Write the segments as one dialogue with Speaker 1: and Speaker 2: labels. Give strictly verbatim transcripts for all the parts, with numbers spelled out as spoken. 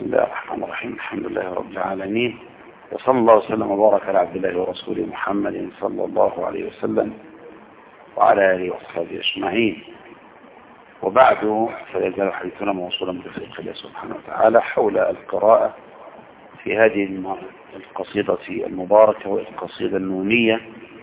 Speaker 1: بسم الله الرحمن الرحيم. الحمد لله رب العالمين، وصلى الله وسلم وبارك على عبد الله ورسوله محمد صلى الله عليه وسلم وعلى آله وصحبه أجمعين. وبعد، فيزال حديثنا موصولا بتوفيق الله سبحانه وتعالى حول القراءة في هذه القصيدة المباركة والقصيدة النونية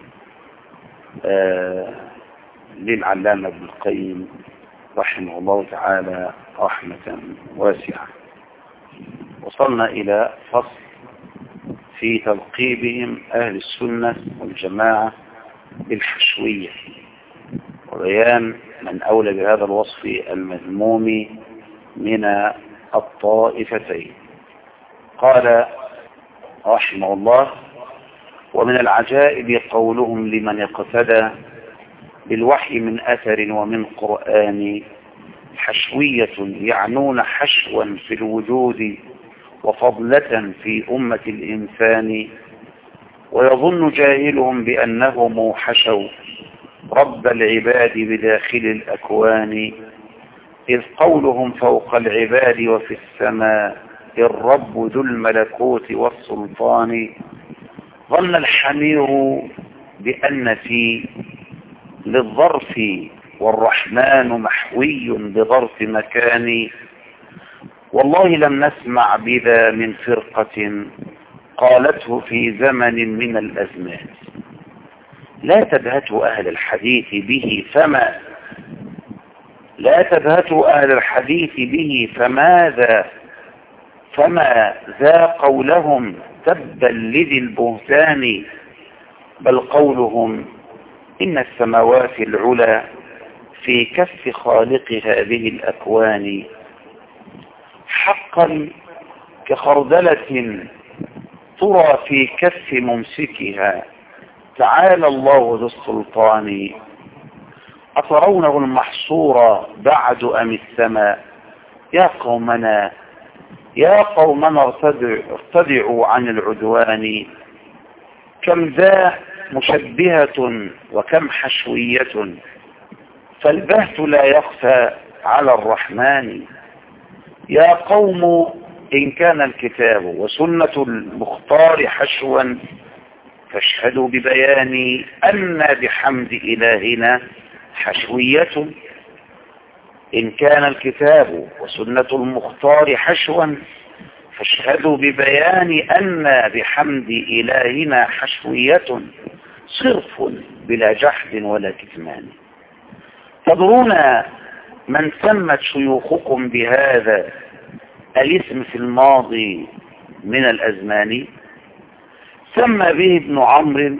Speaker 1: آه للعلامة ابن القيم رحمه الله تعالى رحمة واسعة. وصلنا إلى فصل في تلقيبهم أهل السنة والجماعة بالحشوية، وبيان من أولى بهذا الوصف المذموم من الطائفتين. قال رحمه الله: ومن العجائب قولهم لمن اقتدى بالوحي من أثر ومن قرآن حشوية، يعنون حشوا في الوجود وفضلة في أمة الإنسان، ويظن جاهلهم بأنهم حشوا رب العباد بداخل الأكوان، إذ قولهم فوق العباد وفي السماء الرب ذو الملكوت والسلطان. ظن الحمير بأن في للظرف والرحمن محوي بظرف مكان، والله لم نسمع بذا من فرقة قالته في زمن من الأزمان. لا تبهته أهل الحديث به فما لا تبهته أهل الحديث به فماذا فما ذا قولهم تبا لذي البهتان، بل قولهم إن السماوات العلى في كف خالق هذه الأكوان، حقا كخردلة ترى في كف ممسكها، تعالى الله ذو السلطان. أترونه المحصور بعد أم السماء؟ يا قومنا يا قومنا ارتدعوا عن العدوان، كم ذا مشبهة وكم حشوية، فالبهت لا يخفى على الرحمن. يا قوم إن كان الكتاب وسنة المختار حشوا، فاشهدوا ببيان أن بحمد إلهنا حشوية. إن كان الكتاب وسنة المختار حشوا، فاشهدوا ببيان أن بحمد إلهنا حشوية، صرف بلا جحد ولا كتمان. تدرون من سمت شيوخكم بهذا الاسم في الماضي من الأزمان؟ سمى به ابن عمرو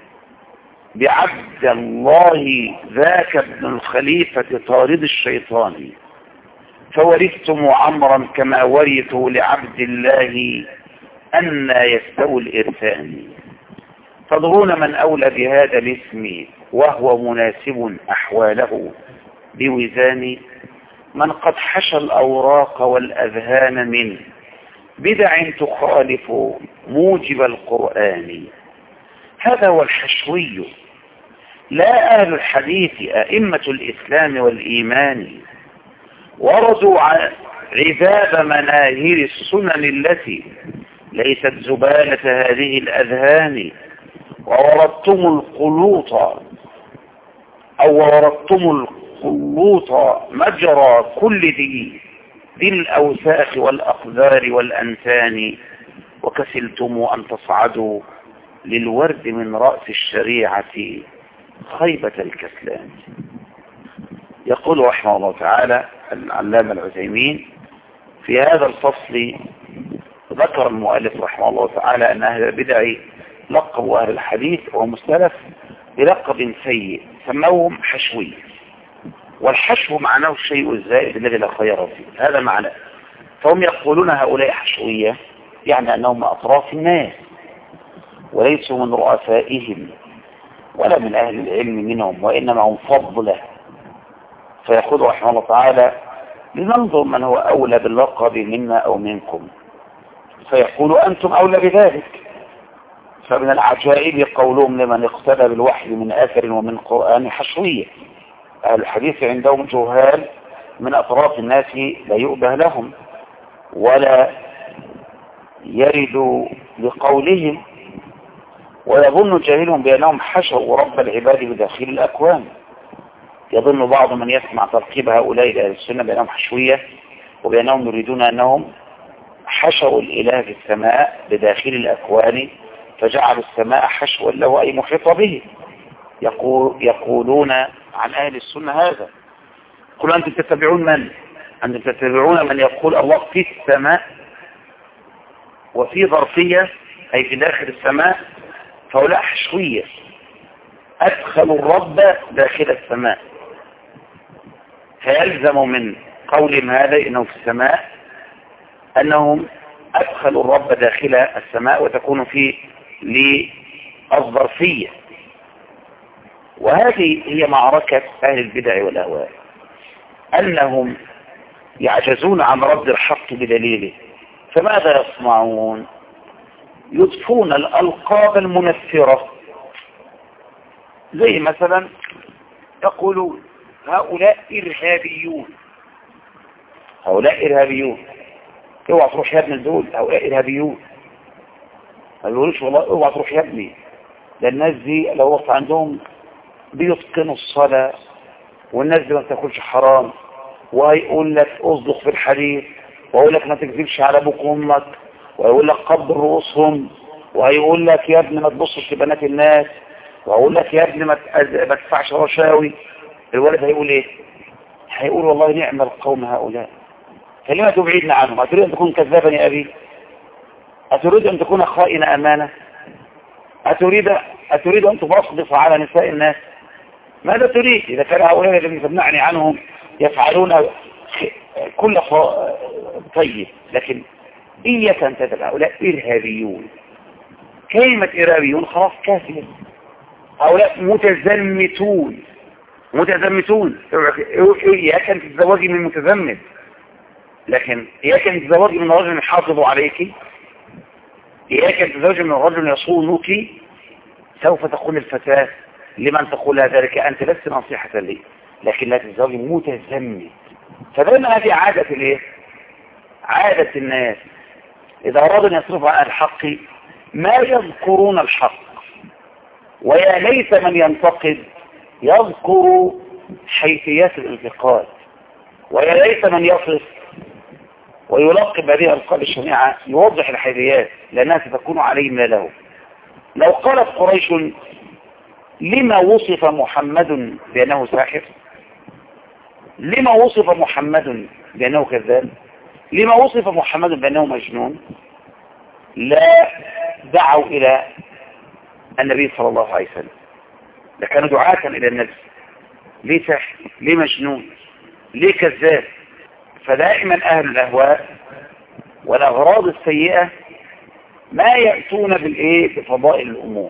Speaker 1: بعبد الله ذاك ابن الخليفة طارد الشيطان، فورثتم عمرا كما ورثوا لعبد الله أن يستوي الإرثان. تدرون من أولى بهذا الاسم وهو مناسب أحواله بوزان؟ من قد حشى الأوراق والأذهان من بدع تخالف موجب القرآن. هذا هو الحشوي، لا أهل الحديث أئمة الإسلام والإيمان، وردوا عذاب مناهر السنن التي ليست زبالة هذه الأذهان، ووردتم القلوط أو وردتم القلوط مجرى كل ذي ذي الأوساخ والأقذار والأنتان، وكسلتم أن تصعدوا للورد من رأس الشريعة خيبة الكسلان. يقول رحمه الله تعالى العلامة العثيمين في هذا الفصل: ذكر المؤلف رحمه الله تعالى أن أهل البدع لقبوا أهل الحديث ومستلف بلقب سيء سموهم حشوي، والحشو معناه الشيء الزائد الذي لا خير فيه، هذا معناه. فهم يقولون هؤلاء حشوية، يعني أنهم أطراف الناس وليسوا من رؤسائهم ولا من أهل العلم منهم، وإنما هم فضله. فيقول رحمه الله تعالى: لننظر من هو أولى باللقب منا أو منكم، فيقول أنتم أولى بذلك. فمن العجائب قولهم لمن اقتدى بالوحي من أثر ومن قرآن حشوية. أهل الحديث عندهم جهال من أطراف الناس لا يؤبه لهم، ولا يرد بقولهم، ويظن جاهلهم بأنهم حشوا رب العباد بداخل الأكوان. يظن بعض من يسمع تركيب هؤلاء لأهل السنة بأنهم حشوية، وبأنهم يريدون أنهم حشوا الإله في السماء بداخل الأكوان، فجعلوا السماء حشوا له أي محيط به. يقول يقولون عن أهل السنة هذا. قل أنتم تتبعون من؟ أنتم تتبعون من يقول الله في السماء وفي ظرفية أي في داخل السماء، فهؤلاء حشوية أدخلوا الرب داخل السماء، فيلزم من قولهم هذا إنه في السماء أنهم أدخلوا الرب داخل السماء وتكون فيه للظرفية. وهذه هي معركة أهل البدع والأهواء، أنهم يعجزون عن رد الحق بدليله، فماذا يصنعون؟ يضفون الألقاب المنفرة، زي مثلا يقولون هؤلاء إرهابيون، هؤلاء إرهابيون، اوعى تروح يا ابن دول، هؤلاء إرهابيون. ما يقولوش والله اوعى تروح يا ابني، ده الناس دي لو وقت عندهم بيتقنوا الصلاة، والناس دي ما بتاكلش حرام، وهيقول لك اصدق في الحديث، ويقول لك ما تكذبش على ابوك وامك، ويقول لك قبل رؤوسهم، وهيقول لك يا ابني ما تبصش في بنات الناس، ويقول لك يا ابني ما تدفعش رشاوي. الولد هيقول ايه؟ هيقول والله نعم القوم هؤلاء، فلما تبعدنا عنهم؟ أتريد أن تكون كذابا يا أبي؟ أتريد أن تكون خائن أمانة؟ أتريد أتريد أن تبصبص على نساء الناس؟ ماذا تريد إذا كان هؤلاء الذين تمنعني عنهم يفعلون كل طيب؟ لكن إياك أن تتبع هؤلاء إرهابيون. كلمة إرهابيون خلاص كافية. هؤلاء متزمتون، متزمتون. إياك أن تتزوجي من متزمت، لكن إياك أن تتزوجي من رجل يحافظ عليك، إياك أن تتزوجي من رجل يصونك. سوف تقول الفتاة لمن تقول ذلك؟ أنت لست نصيحة لي، لكن لا تتزوجي متزمت. فدائما هذه عادة الايه؟ عادة الناس إذا أرادوا أن يصرفوا عن الحق ما يذكرون الحق، ويا ليت من ينتقد يذكر حيثيات الانتقاد، ويا ليت من يصف ويلقب هذه الألقاب الشنيعة يوضح الحيثيات، لأنها ستكون عليه ما له. لو قالت قريش لما وصف محمد بأنه ساحر؟ لما وصف محمد بأنه كذاب؟ لما وصف محمد بأنه مجنون؟ لا دعوا إلى النبي صلى الله عليه وسلم، لكانوا دعاة إلى النبي. ليه ساحر؟ ليه مجنون؟ ليه كذاب؟ فدائما أهل الأهواء والأغراض السيئة ما يأتون بالإيه؟ بفضائل الأمور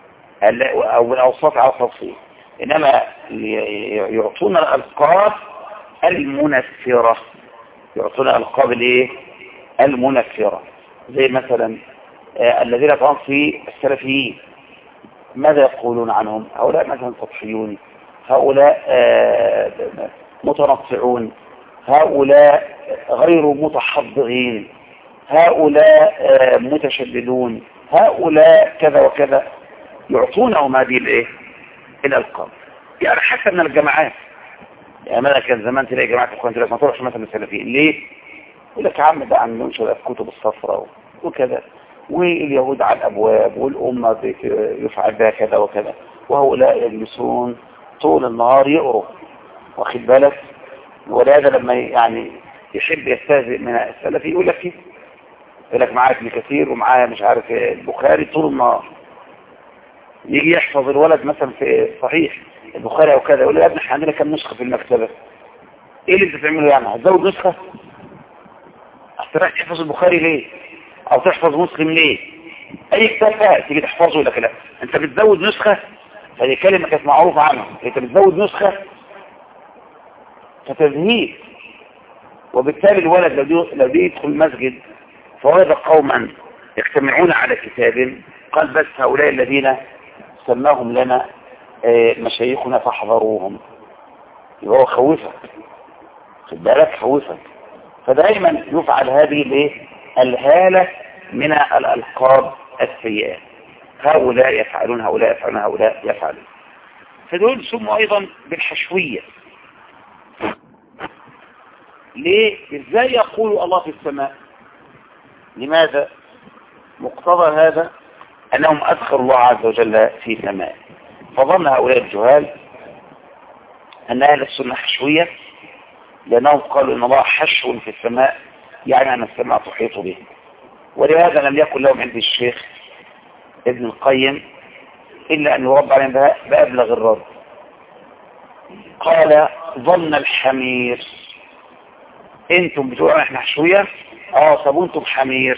Speaker 1: أو بالأوصاف على التفصيل، إنما يعطون الألقاب المنفرة، يعطون الألقاب الإيه؟ المنفرة. زي مثلا آه الذين كانوا في السلفيين ماذا يقولون عنهم؟ هؤلاء مثلا سطحيون، هؤلاء آه متنطعون، هؤلاء غير متحضرين، هؤلاء آه متشددون، هؤلاء كذا وكذا. يعطونهم هذه الايه؟ الالقاب. يعني حتى من الجماعات، يعني ماذا كان زمان تلاقي جماعه اخوان تلاقي ما تروحش مثلا السلفيين ليه؟ يقول لك يا عم ده عم ينشر الكتب الصفراء وكذا، واليهود على الابواب، والامه يفعل بها كذا وكذا، وهؤلاء يجلسون طول النهار يقروا، واخد بالك؟ ولهذا لما يعني يحب يستهزئ من السلفي يقول لك كده، يقول لك معاه ابن كثير ومعاه مش عارف البخاري طول النهار. يجي يحفظ الولد مثلا في صحيح البخاري او كذا، يقول له يا ابني احنا عندنا كم نسخه في المكتبه، ايه اللي انت بتعمله؟ يعني هتزود نسخه؟ هتروح تحفظ البخاري ليه؟ او تحفظ مسلم ليه؟ اي كتاب بقى تيجي تحفظه يقول لك لا انت بتزود نسخه. هذه كلمه كانت معروفه عنها، انت بتزود نسخه، فتزهيد. وبالتالي الولد لو دي لو دي يدخل المسجد فوجد قوما يجتمعون على كتاب قال بس هؤلاء الذين سماهم لنا مشايخنا فاحذروهم، يبقى هو خوفك، خد بالك، خوفك. فدائما يفعل هذه الايه؟ الهالة من الألقاب السيئة. هؤلاء يفعلون، هؤلاء يفعلون، هؤلاء يفعلون. فدول سموا أيضا بالحشوية. ليه؟ إزاي يقول الله في السماء؟ لماذا؟ مقتضى هذا أنهم أدخلوا الله عز وجل في سماء، فظن هؤلاء الجهال أن أهل السنة حشوية، لأنهم قالوا إن الله حشو في السماء، يعني أن السماء تحيط به. ولهذا لم يكن لهم عند الشيخ ابن القيم إلا أن يرد عليهم بأبلغ الرد. قال: ظن الحمير. انتم بتقولوا احنا حشوية؟ اه، طب انتم حمير.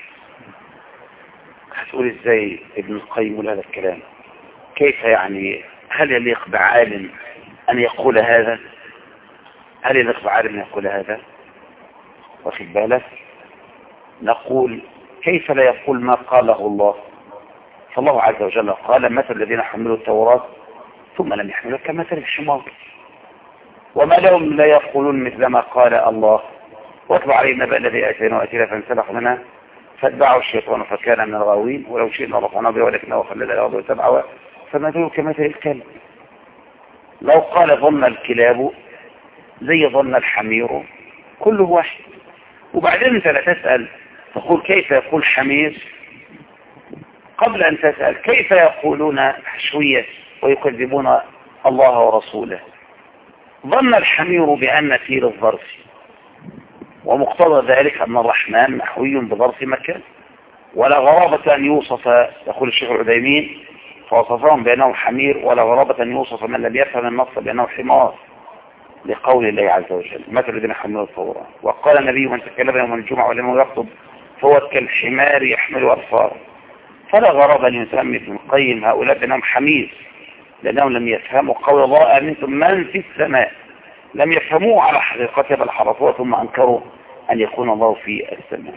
Speaker 1: هتقول ازاي ابن القيم يقول هذا الكلام؟ كيف يعني؟ هل يليق بعالم ان يقول هذا؟ هل يليق بعالم ان يقول هذا؟ واخد بالك؟ نقول: كيف لا يقول ما قاله الله؟ فالله عز وجل قال: مثل الذين حملوا التوراة ثم لم يحملوا كمثل الحمار. وما لهم لا يقولون مثل ما قال الله؟ واتبع علينا نبأ الذي اتينا واتينا فانسلخ منها فاتبعه الشيطان فكان من الغاوين ولو شئنا رفعناه به ولكنه خلد الارض واتبعه فمثله كمثل الكلب. لو قال ظن الكلاب زي ظن الحمير كله واحد. وبعدين انت لا تسأل تقول كيف يقول حمير قبل ان تسأل كيف يقولون حشوية ويكذبون الله ورسوله. ظن الحمير بأن في للظرف، ومقتضى ذلك أن الرحمن محوي بظرف مكان، ولا غرابة أن يوصف، يقول الشيخ العثيمين فوصفهم بأنه حمير، ولا غرابة أن يوصف من لم يفهم النص بأنه حمار، لقول الله عز وجل: مثل الذين حملوا التوراة. وقال النبي: من تكلم يوم الجمعة ولم يخطب فهو كالحمار يحمل أسفارا. فلا غرابة أن يسمي ابن القيم هؤلاء بأنهم حمير، لأنهم لم يفهموا قول الله: أمنتم من في السماء. لم يفهموه على حقيقته بل حرفوه ثم أنكروا أن يكون الله في السماء.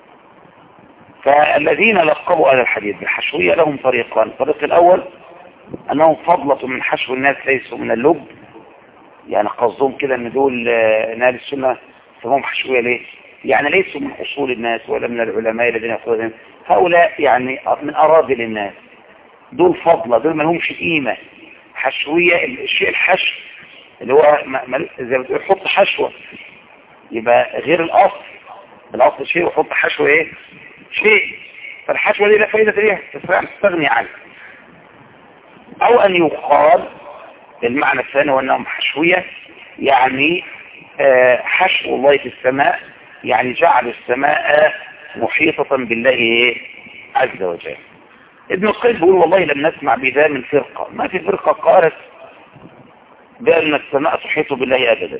Speaker 1: فالذين لقبوا أهل الحديث بالحشوية لهم طريقان. الطريق الأول أنهم فضلة من حشو الناس ليسوا من اللب، يعني قصدهم كده أن دول أهل السنة سموهم حشوية. ليه؟ يعني ليسوا من أصول الناس ولا من العلماء الذين يقولون هؤلاء، يعني من أراذل الناس، دول فضلة، دول ما لهمش قيمة. حشوية الشيء الحشو اللي هو زي ما تقول حط حشوة، يبقى غير الأصل. الأصل شيء وحط حشوة ايه شيء، فالحشوة دي لا فائدة ليها، تستغني عنها. أو أن يقال المعنى الثاني هو أنهم حشوية، يعني حشو الله في السماء، يعني جعل السماء محيطة بالله عز وجل. ابن القيم بيقول: والله لم نسمع بذا من فرقة، ما في فرقة قالت بأن السماء تحيط بالله أبدا،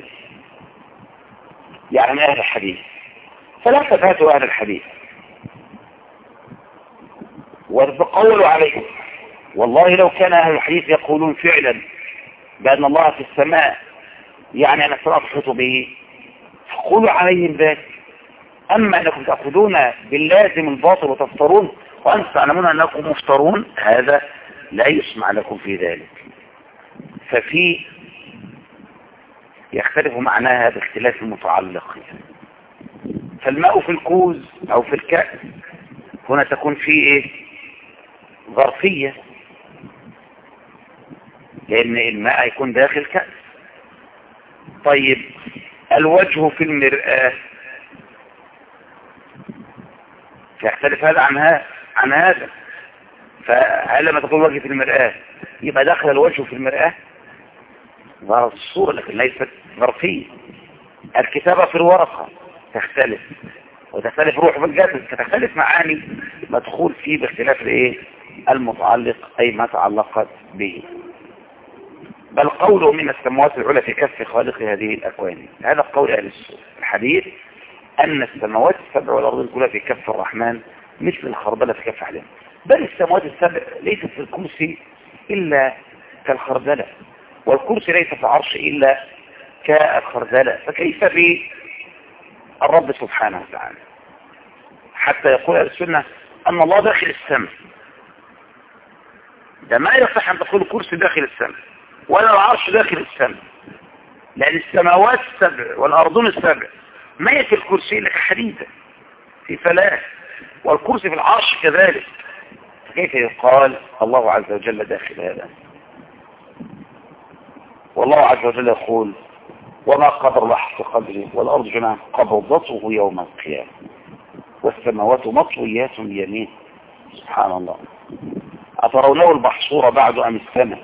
Speaker 1: يعني أهل الحديث. فلا تفاتوا أهل الحديث وتقولوا عليهم. والله لو كان أهل الحديث يقولون فعلا بأن الله في السماء، يعني أن السماء تحيط به، فقولوا عليهم ذلك. أما أنكم تأخذون باللازم الباطل وتفترون وأنتم تعلمون أنكم مفترون، هذا لا يسمع لكم في ذلك. ففي يختلف معناها باختلاف المتعلق. فالماء في الكوز أو في الكأس هنا تكون فيه إيه؟ ظرفية، لأن الماء يكون داخل كأس. طيب الوجه في المرآة يختلف هذا عن هذا عن هذا. فهل لما تقول وجه في المرآة يبقى داخل الوجه في المرآة ظهر الصورة لكن ليست ظرفية. الكتابة في الورقة تختلف، وتختلف روح في الجسد، فتختلف معاني مدخول فيه باختلاف الايه المتعلق، أي ما تعلقت به. بل قوله من السماوات العلى في كف خالق هذه الأكوان، هذا قول أهل الحديث أن السماوات السبع والأرض كلها في كف الرحمن مثل الخردلة في كف علم. بل السماوات السبع ليست في الكرسي إلا كالخردلة، والكرسي ليس في العرش إلا كالخردلة، فكيف بالرب سبحانه وتعالى؟ حتى يقول أهل السنة أن الله داخل السماء. ده ما يصح أن تقول الكرسي داخل السماء ولا العرش داخل السماء، لأن السماوات السبع والأرضون السبع ما يأتي الكرسي لك حديدا في فلاة، والكرسي في العرش كذلك. كيف يقال الله عز وجل داخل هذا؟ والله عز وجل يقول وما قدر الله حق قدره والأرض جميعا قبضته يوم القيامة والسماوات مطويات بيمينه. سبحان الله. أترونه المحصورة بعد أم السماء؟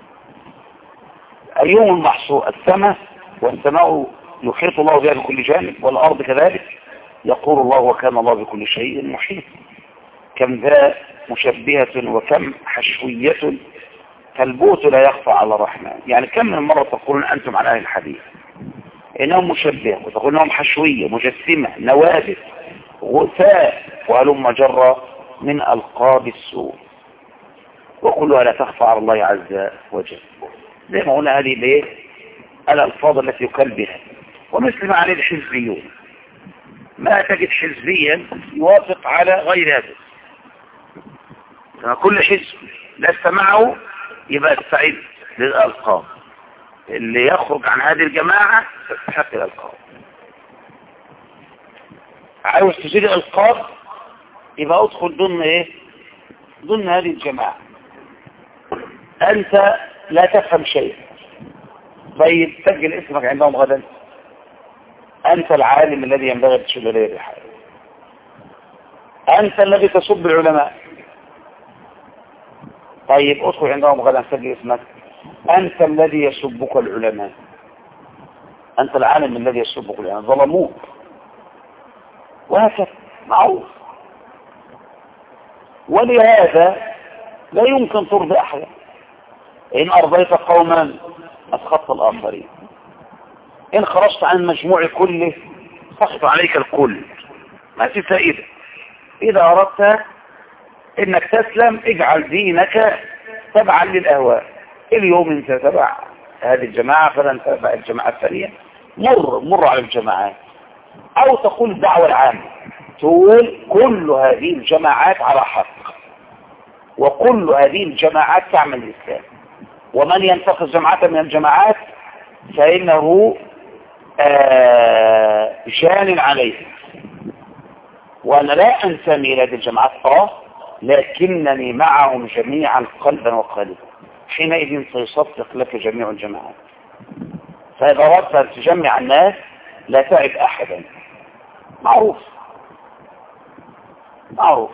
Speaker 1: أيهم المحصور؟ السماء، والسماء يحيط الله بها بكل جانب، والأرض كذلك. يقول الله وكان الله بكل شيء محيط. كم ذا مشبهة وكم حشوية فالبوت لا يخفى على الرحمن. يعني كم من مرة تقولون أنتم عن أهل الحديث إنهم مشبهة، وتقولون إنهم حشوية مجسمة نوادر غثاء وهلم جرى من ألقاب السوء، وكلها لا تخفى على الله عز وجل. زي ما قلنا هذه الايه الألفاظ التي يكل بها. ومثل ما عليه الحزبيون، ما تجد حزبيا يوافق على غير هذا. كل حزب لست معه يبقى تستعد للألقاب. اللي يخرج عن هذه الجماعة تستحق الألقاب. عاوز تزيد الألقاب يبقى ادخل ضمن ايه ضمن هذه الجماعة. انت لا تفهم شيء، طيب سجل اسمك عندهم غدا. انت العالم الذي ينبغي تشيل اليه الرحال، انت الذي تسب العلماء، طيب ادخل عندهم غدا سجل اسمك. انت الذي يسبك العلماء، انت العالم الذي يسبك العلماء، ظلموك، وهكذا معروف. ولهذا لا يمكن ترضي احدا. ان ارضيت قوما اسخطت الاخرين، ان خرجت عن المجموع كله سخط عليك الكل. ما في فائده. اذا اردت انك تسلم اجعل دينك تبعا للاهواء. اليوم انت تبع هذه الجماعه فلن تبع الجماعه الثانيه، مر مر على الجماعات. او تقول الدعوه العامه، تقول كل هذه الجماعات على حق، وكل هذه الجماعات تعمل الإسلام، ومن ينتقص جماعة من الجماعات فإنه آه جان عليه. وأنا لا أنتمي إلى هذه الجماعات آه لكنني معهم جميعا قلبا وقالبا. حينئذ سيصدق لك جميع الجماعات. فإذا أردت أن تجمع الناس لا تعب أحدا. معروف معروف.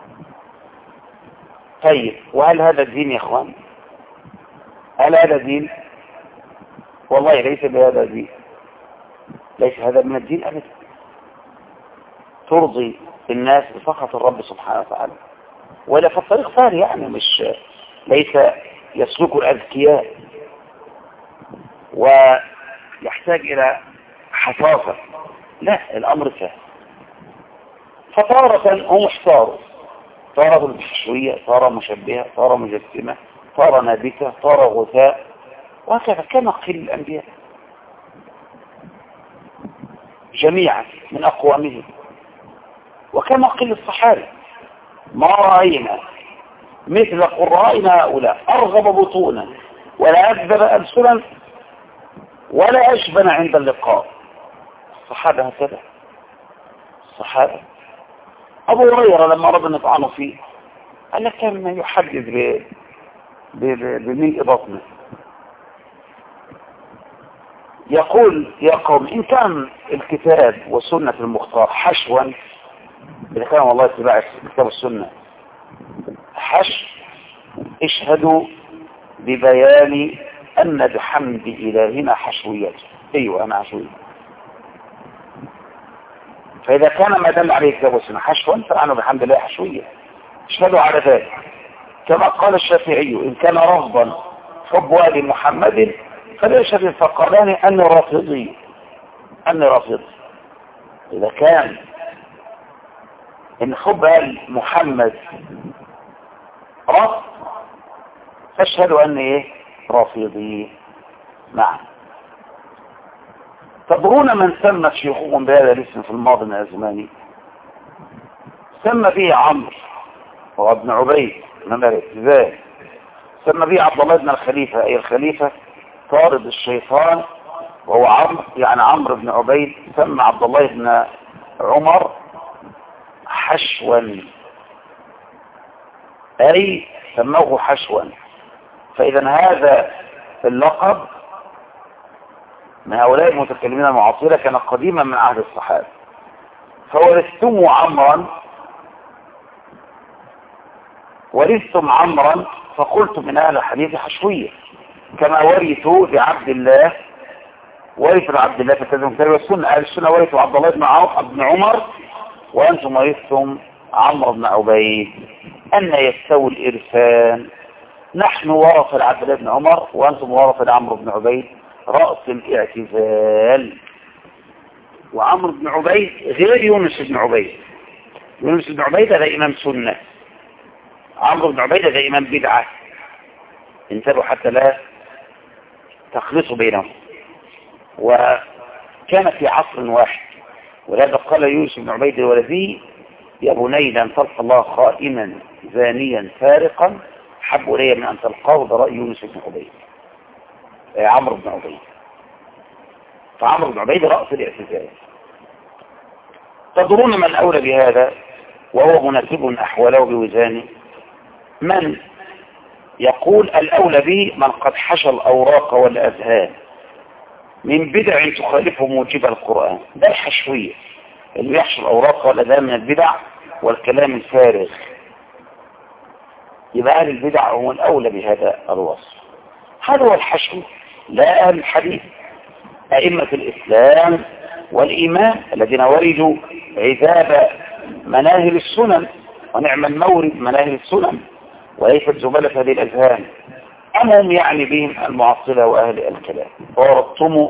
Speaker 1: طيب وهل هذا الدين يا اخوان؟ هل هذا دين؟ والله ليس بهذا الدين، ليس هذا من الدين ابدا. ترضي الناس بفقط الرب سبحانه وتعالى، ولا في الطريق ثاني، يعني مش ليس يسلك الاذكياء ويحتاج الى حفاظه. لا، الامر سهل. فتارة هم احتاروا، تارة بالحشوية، تارة مشبهة، تارة مجسمة، تارة نابتة، تارة غثاء، وهكذا كما قيل الأنبياء جميعا من أقوامهم، وكما قيل الصحابة. ما رأينا مثل قرائنا هؤلاء أرغب بطونا ولا أكذب ألسنا ولا أجبن عند اللقاء. الصحابة هكذا. الصحابة أبو هريرة لما أردنا نطعنه فيه قال لك كان يحدث بملء بطنه، يقول يا قوم إن كان الكتاب والسنة المختار حشوا، إذا كان والله اتباع الكتاب والسنة حشو، اشهدوا ببيان أن بحمد إلهنا حشويته. أيوة أنا حشوية. فإذا كان ما دل عليه الكتاب والسنة حشوا فنحن بحمد الله حشوية، اشهدوا على ذلك. كما قال الشافعي إن كان رغبا حب آل محمد فليشهد الفقران أني رافضي أني رافضي. إذا كان إن حب آل محمد رفض فاشهدوا أني إيه رافضي. نعم. تدرون من سمى شيوخهم بهذا الاسم في الماضي من الأزمان؟ سمى به عمرو وابن عبيد من الاعتزال، سمى به عبد الله بن الخليفة أي الخليفة طارد الشيطان، وهو عمرو يعني عمرو بن عبيد. سمى عبد الله بن عمر حشوا، أي سموه حشوا. فإذا هذا اللقب من هؤلاء المتكلمين المعاصرة كان قديما من عهد الصحابة. فورثتم عمرا ورثتم عمرا فقلتم من أهل الحديث حشوية، كما ورثوا لعبد الله، ورثوا لعبد الله فكذلك كتاب السنة. أهل السنة ورثوا عبد الله بن عمر، وأنتم ورثتم عمرو بن عبيد. أن يستوي الإرثان؟ نحن ورثة لعبد الله بن عمر وأنتم ورثة لعمرو بن عبيد، رأس الاعتزال. وعمرو بن عبيد غير يونس بن عبيد. يونس بن عبيد هذا إمام سنة، عمرو بن عبيد هذا إمام بدعة. انتبهوا حتى لا تخلصوا بينهم. وكان في عصر واحد، ولهذا قال يونس بن عبيد الولدي: يا بني لن تلقى الله خائما زانيا فارقا حب إلي من أن تلقاه برأي يونس بن عبيد، عمرو بن عبيد. فعمرو بن عبيد رأس الاعتزال. تدرون من الأولى بهذا وهو مناسب أحواله بوزانه؟ من يقول الأولى به من قد حشى الأوراق والأذهان من بدع تخالف موجب القرآن. ده الحشوية اللي يحشى الأوراق والأذهان من البدع والكلام الفارغ. يبقى أهل البدع هو الأولى بهذا الوصف. هذا هو الحشو، لا أهل الحديث. أئمة الإسلام والإيمان الذين وردوا عذاب مناهل السنن، ونعم المورد مناهل السنن وليست زبالة هذه الأذهان. أمهم يعني بهم المعطلة وأهل الكلام. ورطموا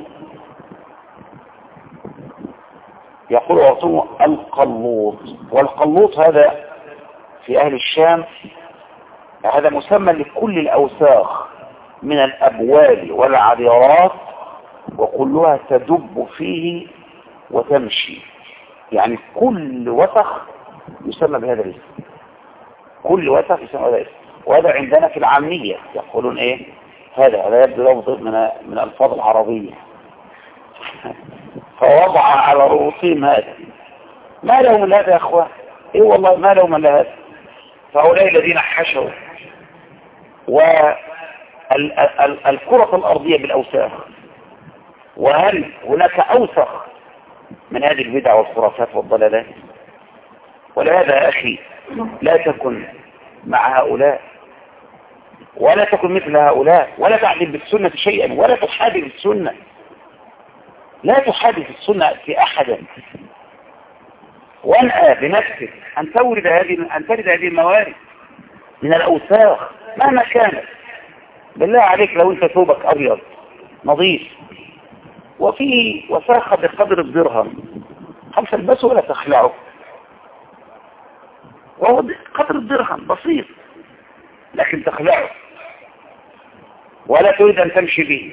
Speaker 1: يقول ورطموا القلوط. والقلوط هذا في أهل الشام هذا مسمى لكل الأوساخ من الأبوال والعذرات، وكلها تدب فيه وتمشي. يعني كل وسخ يسمى بهذا الاسم، كل وسخ يسمى بهذا الاسم. وهذا عندنا في العامية يقولون ايه هذا هذا يبدو لفظ من من الفاظ العربية. فوضع على رؤوسهم هذا. ما لهم من هذا يا اخوان؟ ايه والله ما لهم من هذا. فهؤلاء الذين حشوا والكرة الأرضية بالأوساخ. وهل هناك أوسخ من هذه البدع والخرافات والضلالات؟ ولهذا يا أخي لا تكن مع هؤلاء ولا تكن مثل هؤلاء، ولا تعدل بالسنة شيئا، ولا تحادث السنة. لا تحادث السنة في أحدا. وانأى بنفسك أن تورد هذه أن ترد هذه الموارد من الأوساخ مهما كانت. بالله عليك لو أنت ثوبك أبيض نظيف وفي وساخة بقدر الدرهم، خمسة تلبسه ولا تخلعه، وهو قدر الدرهم بسيط، لكن تخلعه ولا تريد أن تمشي به.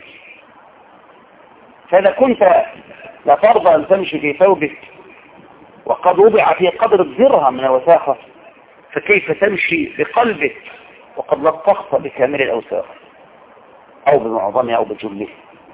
Speaker 1: فإذا كنت لا ترضى أن تمشي في ثوبك وقد وضع في قدر الدرهم من الوساخة، فكيف تمشي بقلبك وقد لطخت بكامل الأوساخ أو بمعظمها أو بجله؟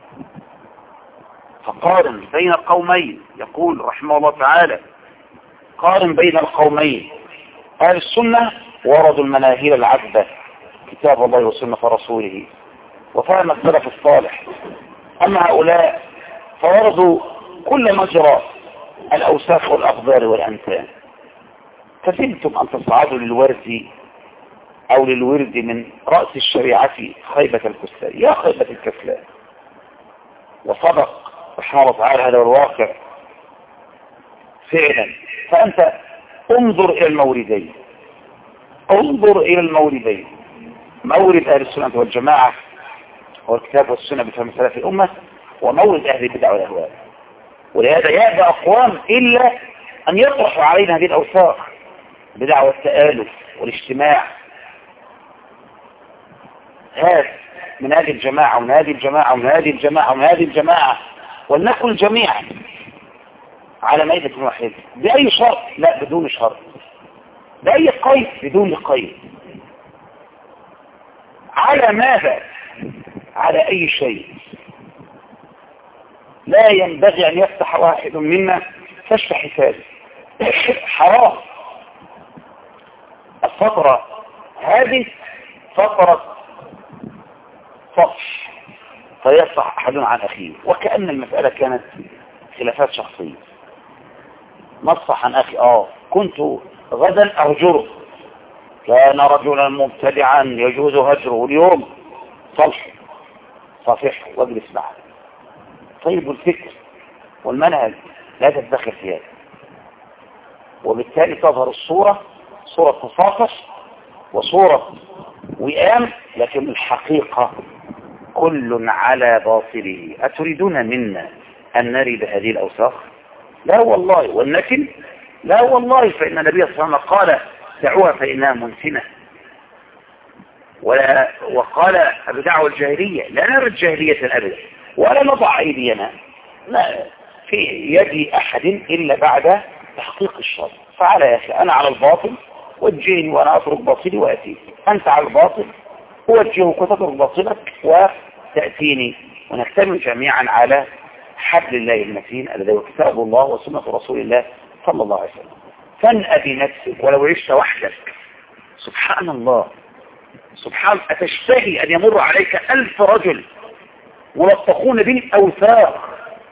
Speaker 1: فقارن بين القومين. يقول رحمه الله تعالى: قارن بين القومين. أهل السنة وردوا المناهيل العذبة كتاب الله وسنة رسوله وفهم السلف الصالح. أما هؤلاء فوردوا كل مجرى الأوساخ والأقدار والأنتان. فزلتم أن تصعدوا للورد أو للورد من رأس الشريعة خيبة الكسلان. يا خيبة الكسلان. وصدق رحمه الله تعالى هذا الواقع فعلا. فأنت انظر إلى الموردين، انظر إلى الموردين، مورد أهل السنة والجماعة والكتاب والسنة بفهم سلف الأمة، ومورد أهل البدع والأهواء. ولهذا يأبى أقوام إلا أن يطرحوا علينا هذه الأوساخ، بدع والتآلف والاجتماع. هذا من هذه الجماعة ومن هذه الجماعة ومن هذه الجماعة ومن هذه الجماعة، ولنكن جميعا على مائدة واحدة. بأي شرط؟ لا، بدون شرط. بأي قيد؟ بدون قيد. على ماذا؟ على أي شيء. لا ينبغي أن يفتح واحد منا كشف حسابه. حرام الفترة هذه فترة صفح فيصح أحدنا عن أخيه، وكأن المسألة كانت خلافات شخصية. نصح عن أخي آه كنت غدا أهجره، كان رجلا مبتدعا يجوز هجره، اليوم صلح صفح واجلس معه. طيب الفكر والمنهج لا تتدخل في هذا، وبالتالي تظهر الصورة صورة تصافح وصورة وئام، لكن الحقيقة كل على باطله. أتريدون منا أن نرد هذه الأوساخ؟ لا والله. والنكل لا والله، فإن النبي صلى الله عليه وسلم قال دعوها فإنها منتنة، ولا وقال بدعوى الجاهلية لا نرى الجاهلية أبدا، ولا نضع أيدينا لا في يد أحد إلا بعد تحقيق الشر. فعلى يا أخي أنا على الباطل وجهني وأنا أترك باطلي وأتيك، أنت على الباطل وجهك وتترك باطلك وتأتيني، ونجتمع جميعا على حبل الله المتين الذي هو كتاب الله وسنة رسول الله صلى الله عليه وسلم. فانأ بنفسك ولو عشت وحدك. سبحان الله، سبحان، أتشتهي أن يمر عليك ألف رجل ملطخون بالأوثاق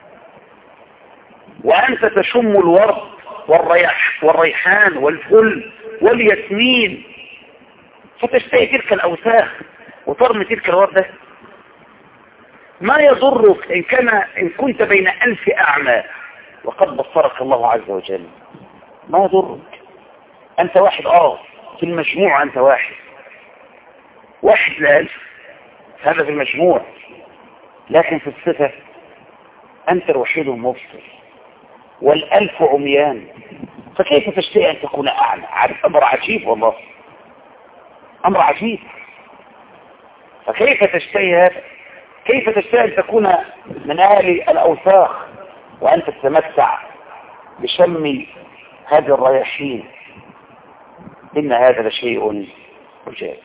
Speaker 1: وأنت تشم الورد والريح والريحان والفل والياسمين، فتشتهي تلك الأوساخ وترمي تلك الوردة؟ ما يضرك إن كان إن كنت بين ألف أعمى وقد بصرك الله عز وجل، ما يضرك. أنت واحد آه في المجموع، أنت واحد واحد لألف، هذا في المجموع، لكن في الصفة أنت الوحيد المبصر والألف عميان، فكيف تشتهي أن تكون أعمى؟ أمر عجيب والله، أمر عجيب. فكيف تشتهي هذا؟ كيف تشتهي أن تكون من أهل الأوساخ وأنت تتمتع بشم هذه الرياحين؟ إن هذا لشيء عجاب.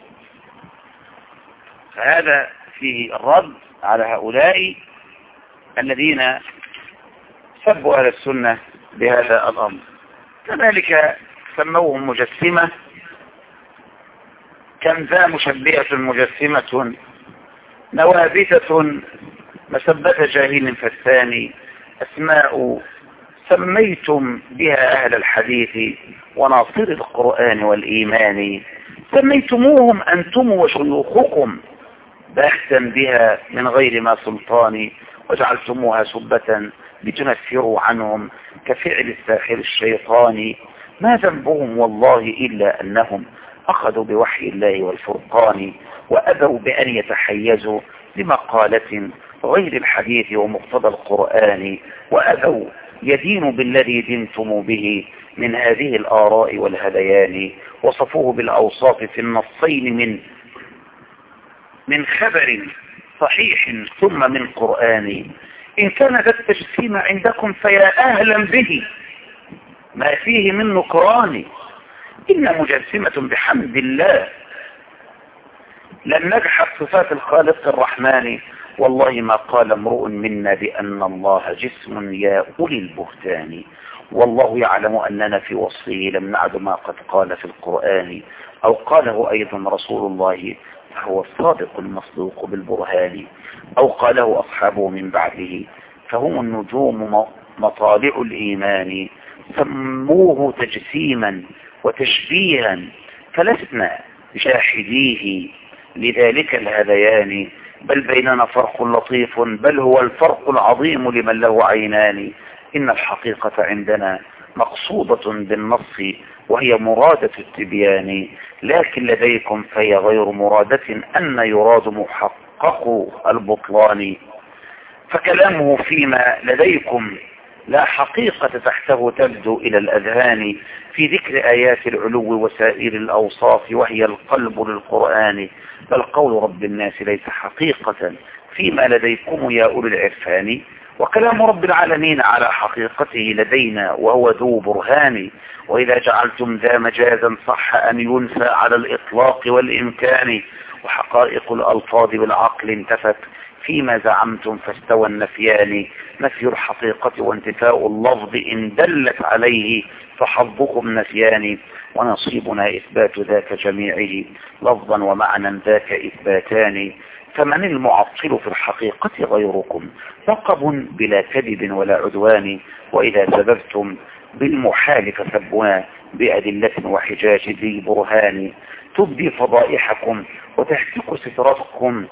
Speaker 1: فهذا فيه الرد على هؤلاء الذين سبوا أهل السنة بهذا الأمر. كذلك سموهم مجسمة، كم ذا مشبهة مجسمة نوابتة مسبة جاهل فالثاني، أسماء سميتم بها أهل الحديث وناصر القرآن والإيمان، سميتموهم أنتم وشيوخكم باحثا بها من غير ما سلطان، وجعلتموها سبة لتنفروا عنهم كفعل الساحر الشيطان. ما ذنبهم والله إلا أنهم أخذوا بوحي الله والفرقان، وأبوا بأن يتحيزوا لمقالة غير الحديث ومقتضى القرآن، وأبوا يدينوا بالذي دينتم به من هذه الآراء والهذيان، وصفوه بالأوصاف في النصين من من خبر صحيح ثم من قرآن. إن كان ذا التجسيم عندكم فيا أهلا به ما فيه من نكران، إن مجسمة بحمد الله لن نجحد صفات الخالق الرحمن، والله ما قال امرؤ منا بأن الله جسم يا أولي البهتان، والله يعلم أننا في وصفه لم نعد ما قد قال في القرآن، أو قاله أيضا رسول الله فهو الصادق المصدوق بالبرهان، أو قاله أصحابه من بعده فهم النجوم مطالع الإيمان، سموه تجسيما وتشبيها فلسنا جاحديه لذلك الهذيان، بل بيننا فرق لطيف بل هو الفرق العظيم لمن له عينان. إن الحقيقة عندنا مقصودة بالنص وهي مرادة التبيان، لكن لديكم فهي غير مرادة أن يراد محقق البطلان، فكلامه فيما لديكم لا حقيقة تحته تبدو إلى الأذهان في ذكر آيات العلو وسائر الأوصاف وهي القلب للقرآن، بل قول رب الناس ليس حقيقة فيما لديكم يا أولي العرفان، وكلام رب العالمين على حقيقته لدينا وهو ذو برهان، وإذا جعلتم ذا مجازا صح أن ينفى على الإطلاق والإمكان، وحقائق الألفاظ بالعقل انتفت فيما زعمتم فاستوى النفيان، نفي الحقيقة وانتفاء اللفظ إن دلت عليه فحظكم نفيان، ونصيبنا إثبات ذاك جميعه لفظا ومعنى ذاك إثباتان. فمن المعطل في الحقيقة غيركم لقب بلا كذب ولا عدوان. وإذا سببتم بالمحال فسبنا بأدلة وحجاج ذي برهان. تبدي فضائحكم وتحتك سترتكم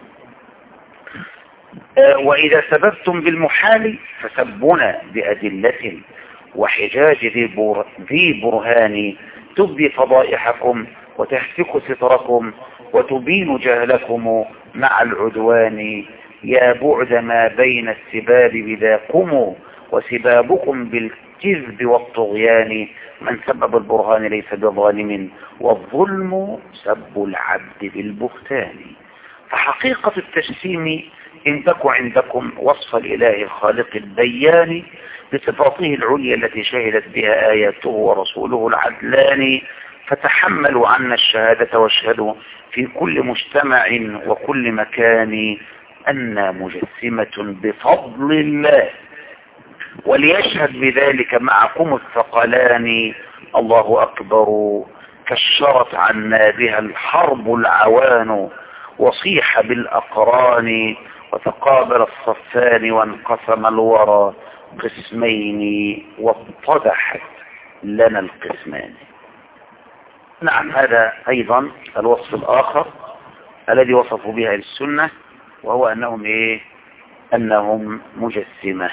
Speaker 1: وإذا سببتم بالمحال فسبنا بأدلة وحجاج ذي برهان. تبدي فضائحكم وتحتك ستركم وتبين جهلكم مع العدوان. يا بعد ما بين السباب بذاكم وسبابكم بالكذب والطغيان. من سبب البرهان ليس بظالم والظلم سب العبد بالبهتان. فحقيقة التجسيم إن تك عندكم وصف الإله الخالق الديان بصفاته العليا التي شهدت بها آياته ورسوله العدلان. فتحملوا عنا الشهادة واشهدوا في كل مجتمع وكل مكان أن مجسمة بفضل الله. وليشهد بذلك معكم الثقلان. الله أكبر كشرت عنا بها الحرب العوان. وصيح بالأقران وتقابل الصفان وانقسم الورى قسمين واتضحت لنا القسمان. نعم، هذا أيضا الوصف الآخر الذي وصفوا بها السنة، وهو أنهم إيه؟ أنهم مجسمة.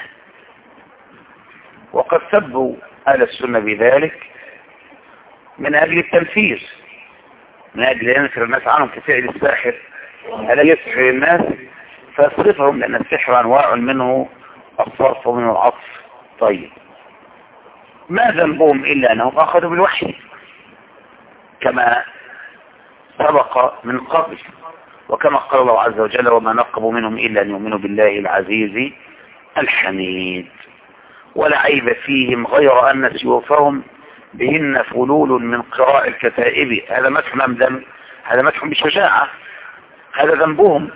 Speaker 1: وقد سبوا أهل السنة بذلك من أجل التنفيذ، من أجل أن ينفر الناس عنهم كفعل الساحر الذي يسحر الناس فيصرفهم، لأن السحر أنواع منه الصرف ومنه العطف. طيب، ما ذنبهم إلا أنهم أخذوا بالوحي كما سبق من قبل، وكما قال الله عز وجل وما نقبوا منهم إلا أن يؤمنوا بالله العزيز الحميد. ولا عيب فيهم غير أن سيوفهم بهن فلول من قراء الكتائب. هذا مدح أم ذنب؟ هذا مدح بالشجاعة، هذا ذنبهم.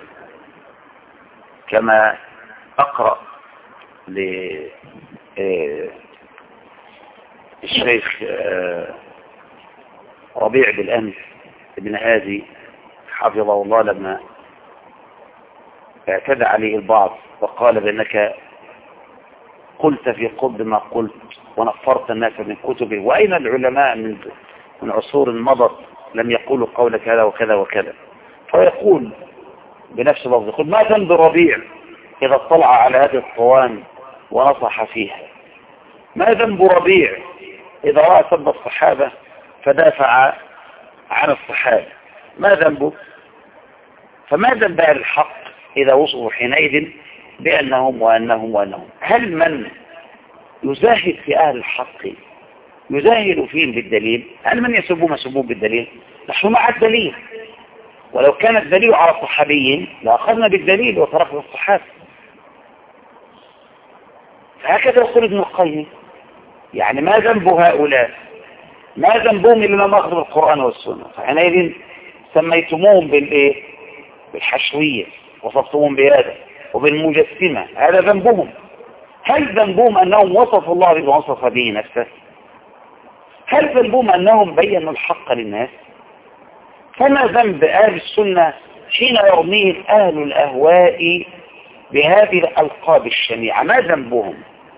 Speaker 1: كما أقرأ للشيخ ربيع بالأمس ابن هادي حفظه الله لما اعتدى عليه البعض وقال بأنك قلت في قبض ما قلت ونفرت الناس من كتبه، وأين العلماء من من عصور مضت لم يقولوا قول كذا وكذا وكذا. فيقول بنفس اللفظ، يقول ما ذنب الربيع إذا اطلع على هذه الطوان ونصح فيها؟ ما ذنب ربيع إذا رأى سب الصحابة فدافع عن الصحابة؟ ما ذنبه؟ فما ذنب أهل الحق إذا وصفوا حينئذ بأنهم وأنهم وأنهم؟ هل من يزاهد في أهل الحق يزاهد فيهم بالدليل؟ هل من يسبون سبوب بالدليل؟ نحن مع الدليل، ولو كان الدليل على الصحابيين لأخذنا بالدليل وتركنا الصحابة. فهكذا يقول ابن القيم، يعني ما ذنب هؤلاء؟ ما ذنبهم إلا ما أخذوا القرآن والسنة؟ فحينئذ سميتموهم بالإيه؟ بالحشوية، وصفتموهم بهذا وبالمجسمة، هذا ذنبهم. هل ذنبهم أنهم وصفوا الله بما وصف به نفسه؟ هل ذنبهم أنهم بينوا الحق للناس؟ فما ذنب أهل السنة حين يرميهم أهل الأهواء بهذه الألقاب الشنيعة؟ ما ذنبهم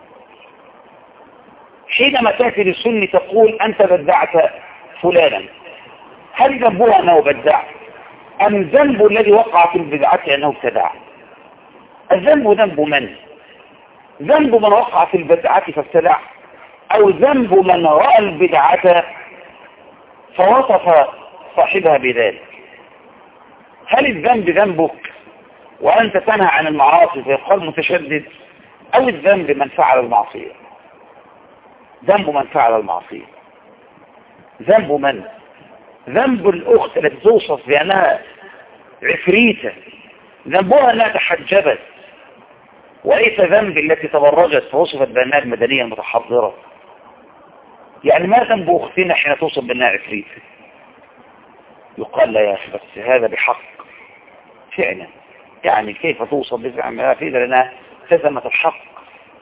Speaker 1: حينما تأتي للسنة تقول أنت بدعت فلانا؟ هل ذنبه أنه بدع، أم ذنب الذي وقع في البدعة أنه ابتدع؟ الذنب ذنب من؟ ذنب من وقع في البدعة فابتدع، أو ذنب من رأى البدعة فوصف صاحبها بذلك؟ هل الذنب ذنبك وأنت تنهى عن المعاصي فيقال متشدد، أو الذنب من فعل المعصية؟ ذنب من فعل المعصية. ذنب من؟ ذنب الأخت التي توصف بأنها عفريتة ذنبها أنها تحجبت، وليس ذنب التي تبرجت فوصفت بأنها المدنية المتحضرة. يعني ما ذنب أختنا حين توصف بأنها عفريتة؟ يقال لا يا أخي بس هذا بحق فعلا، يعني كيف توصف بأنها عفريتة لأنها التزمت الحق؟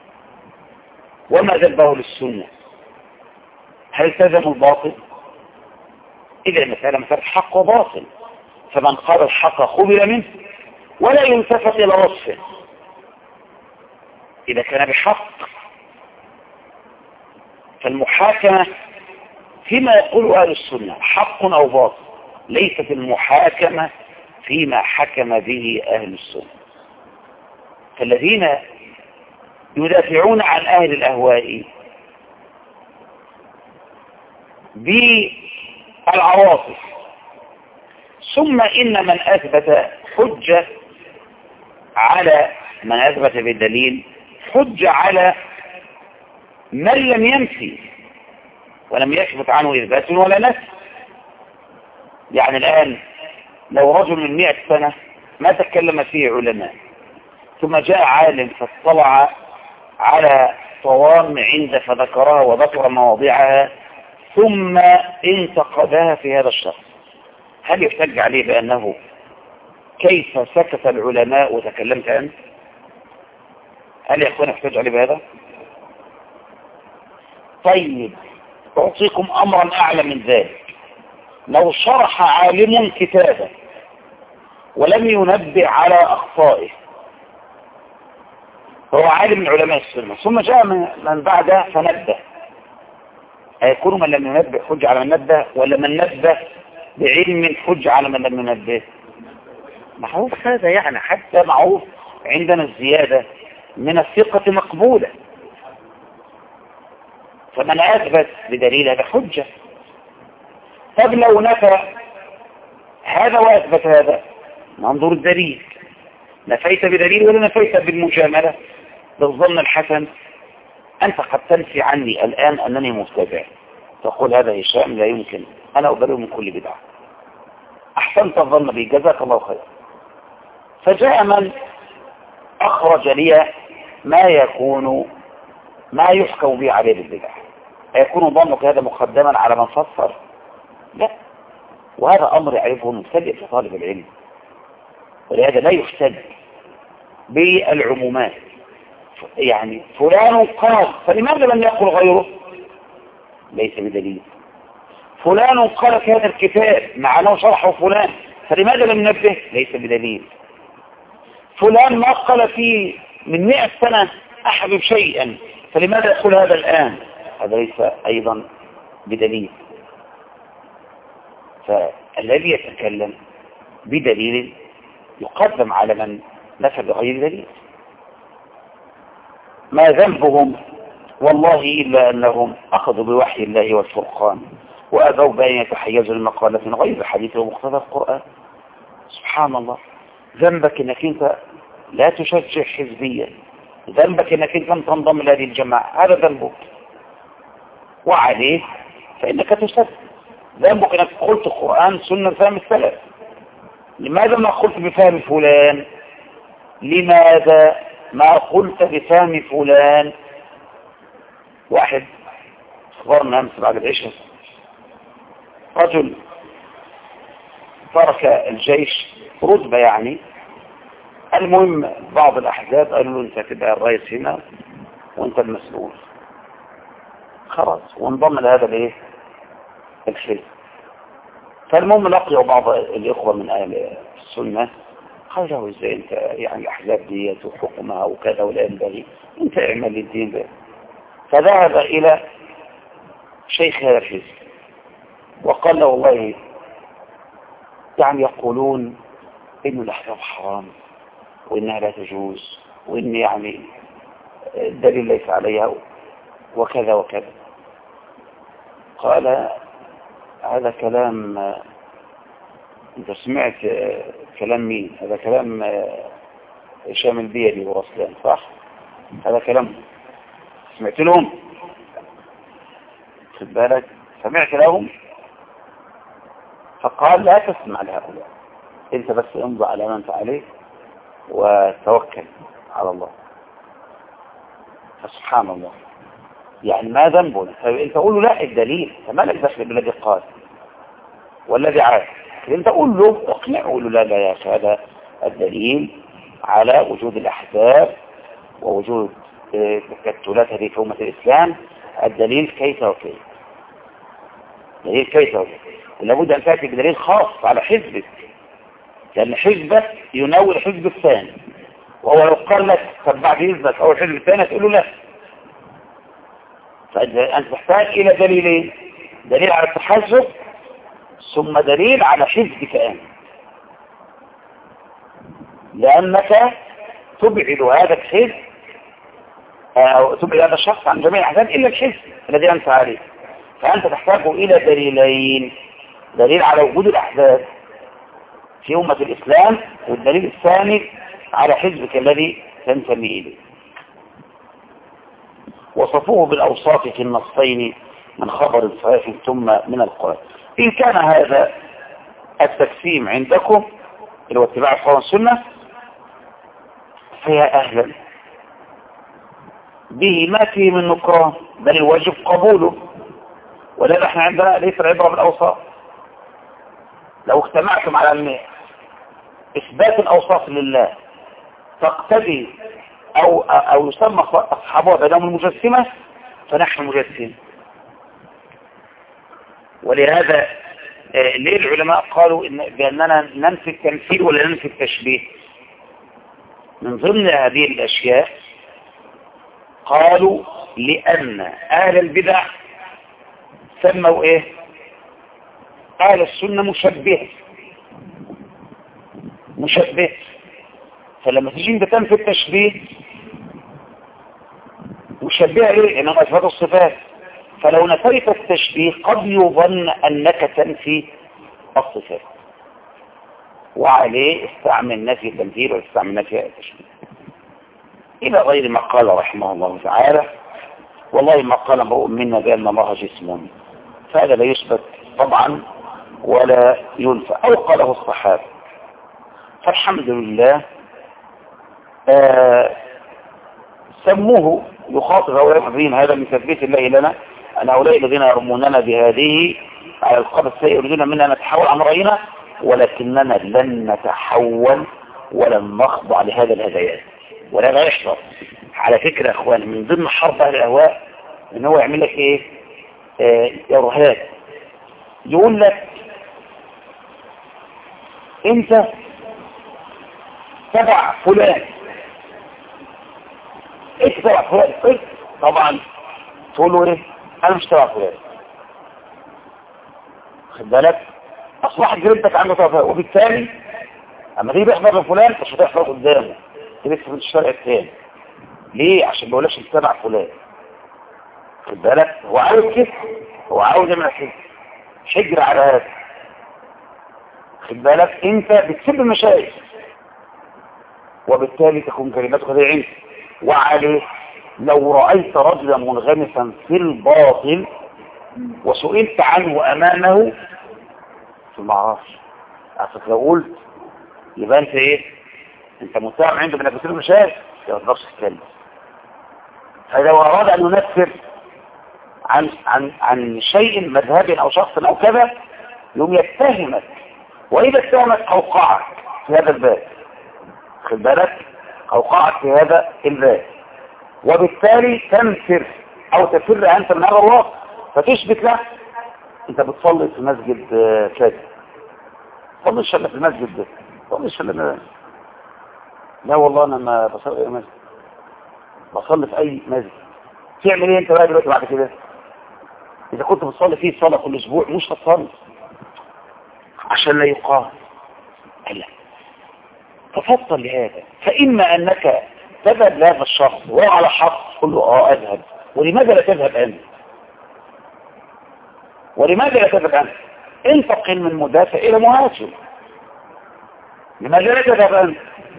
Speaker 1: وما ذنبه للسنة؟ هل التزموا الباطل؟ إذا المسألة مسألة حق وباطل، فمن قال الحق قبل منه ولا يلتفت إلى وصفه. إذا كان بحق فالمحاكمة فيما يقول أهل السنة حق أو باطل، ليست المحاكمة فيما حكم به أهل السنة. فالذين يدافعون عن أهل الأهواء بالعواطف، ثم إن من أثبت حجة على من أثبت بالدليل حجة على من لم ينفي ولم يثبت عنه إثبات ولا نفي. يعني الآن لو رجل من مئة سنة ما تكلم فيه علماء، ثم جاء عالم فاطلع على صوام عند فذكرها وذكر مواضعها ثم انتقدها في هذا الشخص، هل يحتج عليه بأنه كيف سكت العلماء وتكلمت أنت؟ هل يكون يحتج عليه بهذا؟ طيب أعطيكم أمرا أعلى من ذلك، لو شرح عالم كتابا ولم ينبه على أخطائه، هو عالم من علماء السنة ثم جاء من بعده فنبه، هيكون من لم ينبه حج على من نبه ولا من نبه بعلم حج على من لم ينبه؟ معروف هذا، يعني حتى معروف عندنا الزيادة من الثقة مقبولة، فمن أثبت بدليل هذا حجة. طب لو نفى هذا وأثبت هذا، منظور الدليل، نفيت بدليل ولا نفيت بالمجاملة بالظن الحسن؟ أنت قد تنفي عني الآن أنني مبتدع، تقول هذا هشام لا يمكن، أنا أبرئ من كل بدعة، أحسنت الظن بي، جزاك الله خير. فجاء من أخرج لي ما يكون ما يحكم به عليه بالبدع، أيكون ظنك هذا مقدما على من فسر؟ لا، وهذا أمر يعرفه المبتدئ في طالب العلم، ولهذا لا يحتج بالعمومات. يعني فلان قال فلماذا لم يقل غيره؟ ليس بدليل. فلان قال في هذا الكتاب مع أنه شرحه فلان فلماذا لم ننبه؟ ليس بدليل. فلان ما قال فيه من مئة سنة أحب شيئا فلماذا يقول هذا الآن؟ هذا ليس أيضا بدليل. فالذي يتكلم بدليل يقدم على من نفى بغير دليل. ما ذنبهم والله إلا أنهم أخذوا بوحي الله والفرقان وأبوا بأن يتحيزوا المقالة غير حديث ومقتضى القرآن. سبحان الله، ذنبك أنك أنت لا تشجع حزبيا، ذنبك أنك أنت لم تنضم لهذه الجماعة، هذا ذنبك، وعليه فإنك تسد. ذنبك أنك قلت القرآن سنة فهم السلف، لماذا ما قلت بفهم فلان؟ لماذا ما قلت بفهم فلان؟ واحد اخبرنا امس بعد العشاء رجل ترك الجيش رتبة، يعني المهم بعض الأحزاب قالوا له انت تبقى الرئيس هنا وانت المسؤول، خلاص، وانضم لهذا الايه الحزب. فالمهم لقيوا بعض الإخوة من أهل السنة قالوا له ازاي انت يعني الأحزاب ديت وحكمها وكذا ولا ينبغي، انت اعمل الدين ده. فذهب إلى شيخ هذا الحزب وقال له والله يعني يقولون إن الأحزاب حرام وإنها لا تجوز وإن يعني الدليل ليس عليها وكذا وكذا. قال هذا كلام، انت سمعت كلام مين؟ هذا كلام هشام البيلي ورسلان، صح؟ هذا كلام سمعت لهم؟ خد بالك، سمعت لهم؟ فقال لا تسمع لهؤلاء، انت بس امضي على ما انت عليه وتوكل على الله. فسبحان الله، يعني ما ذنبنا؟ انت قول له لا الدليل، فما لك دخل بالذي قال والذي عاد، انت قول له اقنعه، قول له لا لا يا اخي هذا الدليل على وجود الاحزاب ووجود تكتلات هذه في أمة الإسلام، الدليل كيف وكيف، دليل كيف وكيف. لابد أن تأتي بدليل خاص على حزبك، لأن حزبك يناول حزب الثاني، وهو لو قال لك طب بعد إذنك أو الحزب الثاني تقول له لا. فأنت تحتاج إلى دليلين، دليل على التحزب ثم دليل على حزبك أنت، لأنك تبعد هذا الحزب أو تبعد هذا الشخص عن جميع الأحزاب إلا الحزب الذي أنت عليه. فأنت تحتاج إلى دليلين، دليل على وجود الأحزاب في أمة الإسلام، والدليل الثاني على حزبك الذي تنتمي إليه. وصفوه بالأوصاف في النصين من خبر صحيح ثم من القرآن. إن كان هذا التقسيم عندكم اللي هو اتباع القرآن والسنة فيا أهلا به، ما فيه من نكران، بل الواجب قبوله. ولذا احنا عندنا ليس العبرة بالأوصاف. لو اجتمعتم على أن إثبات الأوصاف لله تقتضي أو أو يسمى أصحابها بينهم المجسمة فنحن مجسمة. ولهذا ليه العلماء قالوا إن بأننا ننفي التمثيل ولا ننفي التشبيه؟ من ضمن هذه الأشياء قالوا لأن أهل البدع سموا إيه؟ أهل السنة مشبه مشبه. فلما تيجي انت تنفي التشبيه مشبه ايه؟ انما اثبات الصفات. فلو نفيت التشبيه قد يظن انك تنفي الصفات، وعليه استعمل نفي التمثيل واستعمل نفي التشبيه الى غير ما قال رحمه الله تعالى. والله ما قال امرؤ منا بان الله جسم، فهذا لا يثبت طبعا ولا ينفى، او قاله الصحابه. فالحمد لله آه سموه يخاطب هؤلاء المحبين هذا من تثبيت الله لنا، أن هؤلاء الذين يرموننا بهذه على القبر السيء يريدون منا نتحول عن رأينا، ولكننا لن نتحول ولن نخضع لهذا الهدايات ولا لا يحصل. على فكرة يا اخواني من ضمن حرب اهل الاهواء ان هو يعمل لك ايه؟ آه ارهاب. يقول لك انت تبع فلان، انت تبع فلان، انت طبعا تقول له ايه؟ انا مش تبع فلان. خد بالك اصبحت جريمتك عنده تبع فلان، وبالتالي اما تيجي تحضر لفلان مش هتحضر قدامه، تيجي في الشارع الثاني. ليه؟ عشان ما يقولكش انت تبع فلان. خد بالك هو عاوز كده، هو عاوز يعمل كده، حجر على هذا. خد بالك انت بتسب المشايخ وبالتالي تكون كلماتك هذه عندك. وعليه لو رأيت رجلا منغمسا في الباطل وسئلت عنه أمامه فما عرفش، أصلك لو قلت يبقى أنت إيه؟ أنت متهم عنده من أبسل المشاهد يا نفس الكلمة. فلو أراد أن ينفر عن عن عن شيء مذهبي أو شخص أو كذا يوم يتهمك، وإذا اتهمك أوقعك في هذا الباب. خد بالك أوقعك في هذا الباب، وبالتالي تنفر أو تفر أنت من هذا الواقع فتثبت له أنت بتصلي في مسجد كذا، صلي الشلة في المسجد ده، صلي الشلة. لا والله أنا ما بصلي في مسجد، بصلي في أي مسجد. تعمل إيه أنت بقى دلوقتي بعد كده؟ إذا كنت بتصلي فيه صلاة كل أسبوع مش هتصلي عشان لا يقال. لا، تفضل لهذا. فإما أنك تذهب لهذا الشخص وعلى حق قل له اه اذهب، ولماذا لا تذهب أنت؟ ولماذا لا تذهب أنت؟ انتقل من مدافع إلى مهاجم. لماذا لا تذهب أنت؟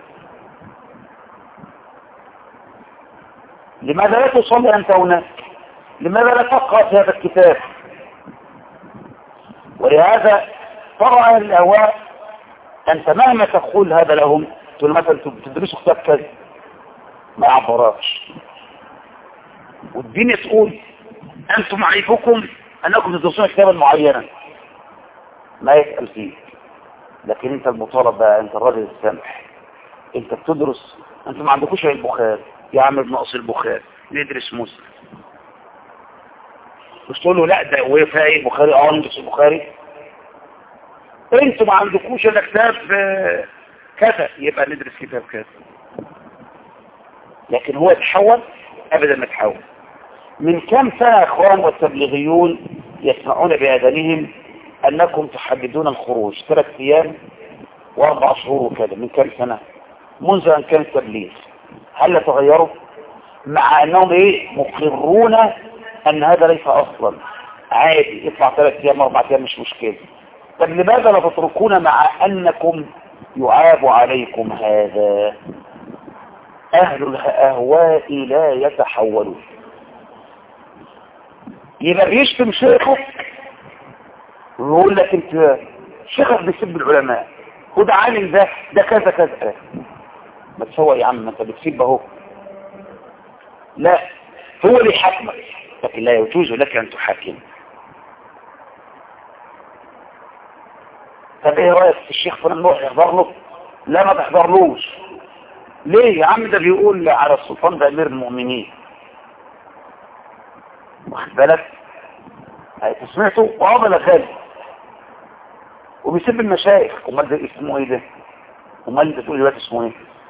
Speaker 1: لماذا لا تصلي أنت هناك؟ لماذا لا تقرأ في هذا الكتاب؟ ولهذا ترى أهل الأهواء أنت مهما تقول هذا لهم، تقول مثلا تدرسوا كتاب كذا ما يعبراش، والدنيا تقول أنتم عيبكم أنكم تدرسون كتابا معينا ما يسأل فيه. لكن أنت المطالب بقى، أنت الراجل السامح، أنت بتدرس، أنت ما عندكوش غير البخاري يا عم بنقص البخاري ندرس مسلم، مش تقول له لا ده وفاء البخاري اه ندرس البخاري. انتوا ما عندكوش الا كتاب كذا يبقى ندرس كتاب كذا. لكن هو يتحول؟ ابدا ما يتحول. من كم سنة اخوان والتبليغيون يسمعون بآذانهم انكم تحددون الخروج ثلاث ايام واربع شهور وكذا. من كم سنة؟ منذ ان كان التبليغ. هل تغيروا؟ مع انهم ايه مقرون ان هذا ليس اصلا، عادي يطلع ثلاث ايام اربع ايام مش مشكلة. طب لماذا لا تتركون مع انكم يعاب عليكم هذا؟ اهل الاهواء لا يتحولون. يبقى بيشتم شيخك ويقول لك انت شيخك بيسب العلماء وده عالم ده ده كذا كذا. ما تسوى يا عم، انت بتسيب اهو. لا، هو اللي يحكمك، لكن لا يجوز لك ان تحاكم. طب ايه رايك في الشيخ فلان نروح يحضر له؟ لا ما تحضرلوش. ليه يا عم؟ ده بيقول على السلطان ده امير المؤمنين، واخد بالك؟ سمعته وعضل خالد وبيسب المشايخ. امال ده اسمه ايه ده؟ امال انت تقول دلوقتي اسمه ايه؟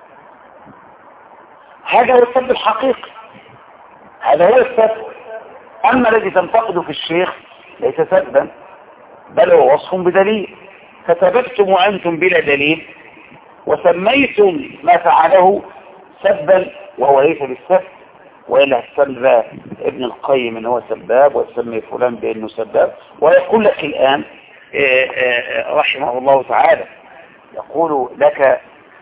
Speaker 1: هذا هو السب الحقيقي، هذا هو السب. اما الذي تنتقده في الشيخ ليس سبا، بل هو وصف بدليل. فسببتم وانتم بلا دليل وسميتم ما فعله سبا وهو ليس بالسب. وإلا السب ابن القيم ان هو سباب ويسمي فلان بانه سباب. ويقول لك الان رحمه الله تعالى يقول لك: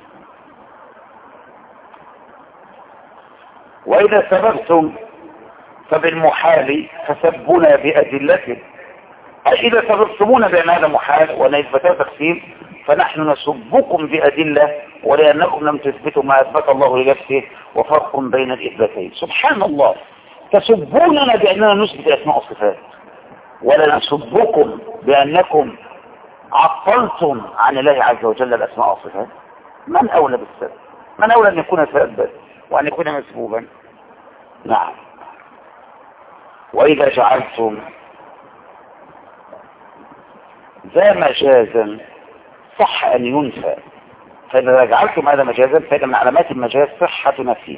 Speaker 1: وإذا سببتم فبالمحال فسبنا بأدلته. أي إذا سببتمونا بأن هذا محال وأن إثباتا تقسيم فنحن نسبكم بأدلة، ولأنكم لم تثبتوا ما أثبت الله لنفسه وفرق بين الإثباتين. سبحان الله، تسبوننا بأننا نثبت أسماء وصفات، ولا نسبكم بأنكم عطلتم عن الله عز وجل الأسماء والصفات. من أولى بالسبب؟ من أولى أن يكون سببا وأن يكون مسبوبا؟ نعم. وإذا جعلتم ذا مجازا صح أن ينفى. فإذا جعلتم هذا مجازا فإذا من علامات المجاز صحة نفيه.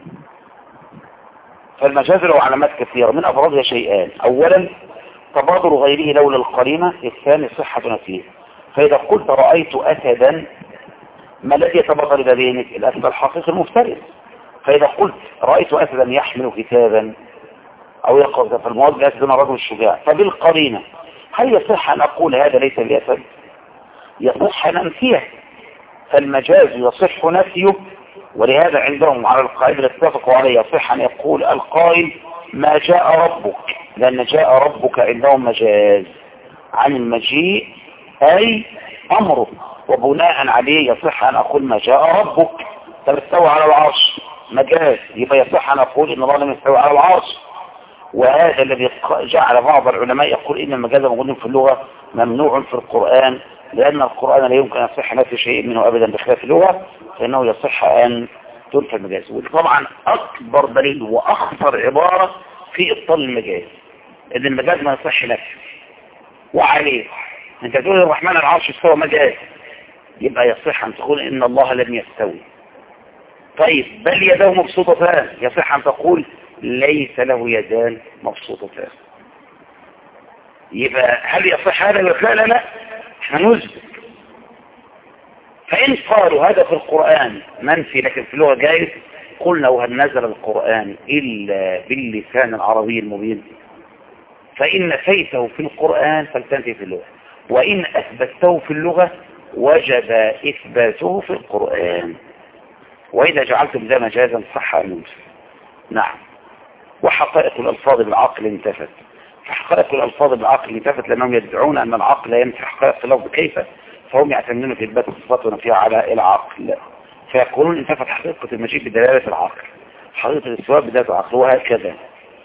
Speaker 1: فالمجاز له علامات كثيرة، من أبرزها شيئان: أولا تبادر غيره لولا القرينة، الثاني صحة نفيه. فإذا قلت رأيت أسدا، ما الذي يتبادر إلى ذهنك؟ الأسد الحقيقي المفترس. فإذا قلت رأيت أسدا يحمل كتابا أو يقرأ، فالمراد بأسد الرجل الشجاع. فبالقرينة هل يصح أن أقول هذا ليس بأسد؟ يصح أن أنفيه. فالمجاز يصح نفيه، ولهذا عندهم على القائل اللي اتفقوا عليه يصح أن يقول القائل ما جاء ربك، لأن جاء ربك عندهم مجاز عن المجيء أي أمره، وبناء عليه يصح أن أقول ما جاء ربك. فاستوى على العرش مجاز، يبقى يصح أن أقول إن الله لم يستوى على العرش. وهذا الذي جعل بعض العلماء يقول إن المجاز موجود في اللغة ممنوع في القرآن، لأن القرآن لا يمكن أن يصح نفي شيء منه أبدا بخلاف اللغة، فإنه يصح أن تنفى المجاز. وطبعا أكبر دليل وأخطر عبارة في إبطال المجاز إن المجاز ما يصح نفي. وعليه أنت تقول الرحمن العرش استوى مجاز، يبقى يصح أن تقول إن الله لم يستوي. طيب بل يداه مبسوطتان، يصح أن تقول ليس له يدان مبسوطتان. يبقى هل يصح هذا؟ لا لا لا، احنا نثبت. فإن قالوا هذا في القرآن منفي لكن في اللغة جائز، قلنا وهل نزل القرآن إلا باللسان العربي المبين؟ فإن نفيته في القرآن فلتنفي في اللغة، وإن أثبته في اللغة وجب إثباته في القرآن. وإذا جعلتم ذا مجازا صح أن ينفي. نعم. وحقائق الألفاظ بالعقل انتفت. فحقائق الألفاظ بالعقل انتفت لأنهم يدعون أن العقل لا ينفي حقائق اللفظ. كيف؟ فهم يعتمدون في إثبات الصفات ونفيها على العقل، فيقولون انتفت حقيقة المجيء بدلالة العقل، حقيقة الاستواء بدلالة العقل، وهكذا.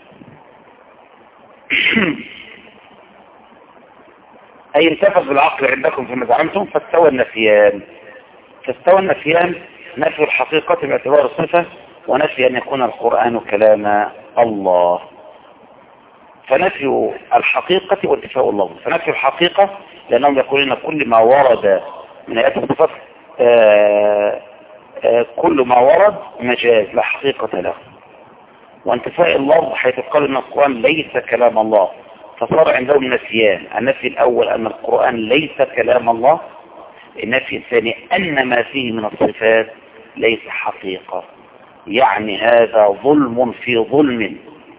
Speaker 1: أي انتفت بالعقل عندكم فيما زعمتم. فاستوى النفيان فاستوى النفيان نفي الحقيقة باعتبار الصفة، ونفي أن يكون القرآن كلام الله. فنفي الحقيقة وانتفاء اللفظ. فنفي الحقيقة لأنهم يقولون كل ما ورد من آيات الصفات آه آه كل ما ورد مجاز لا حقيقة له. وانتفاء اللفظ حيث قال ان القرآن ليس كلام الله، فصار عندهم نفيان. النفي الأول أن القرآن ليس كلام الله، النفي الثاني أن ما فيه من الصفات ليس حقيقة. يعني هذا ظلم في ظلم،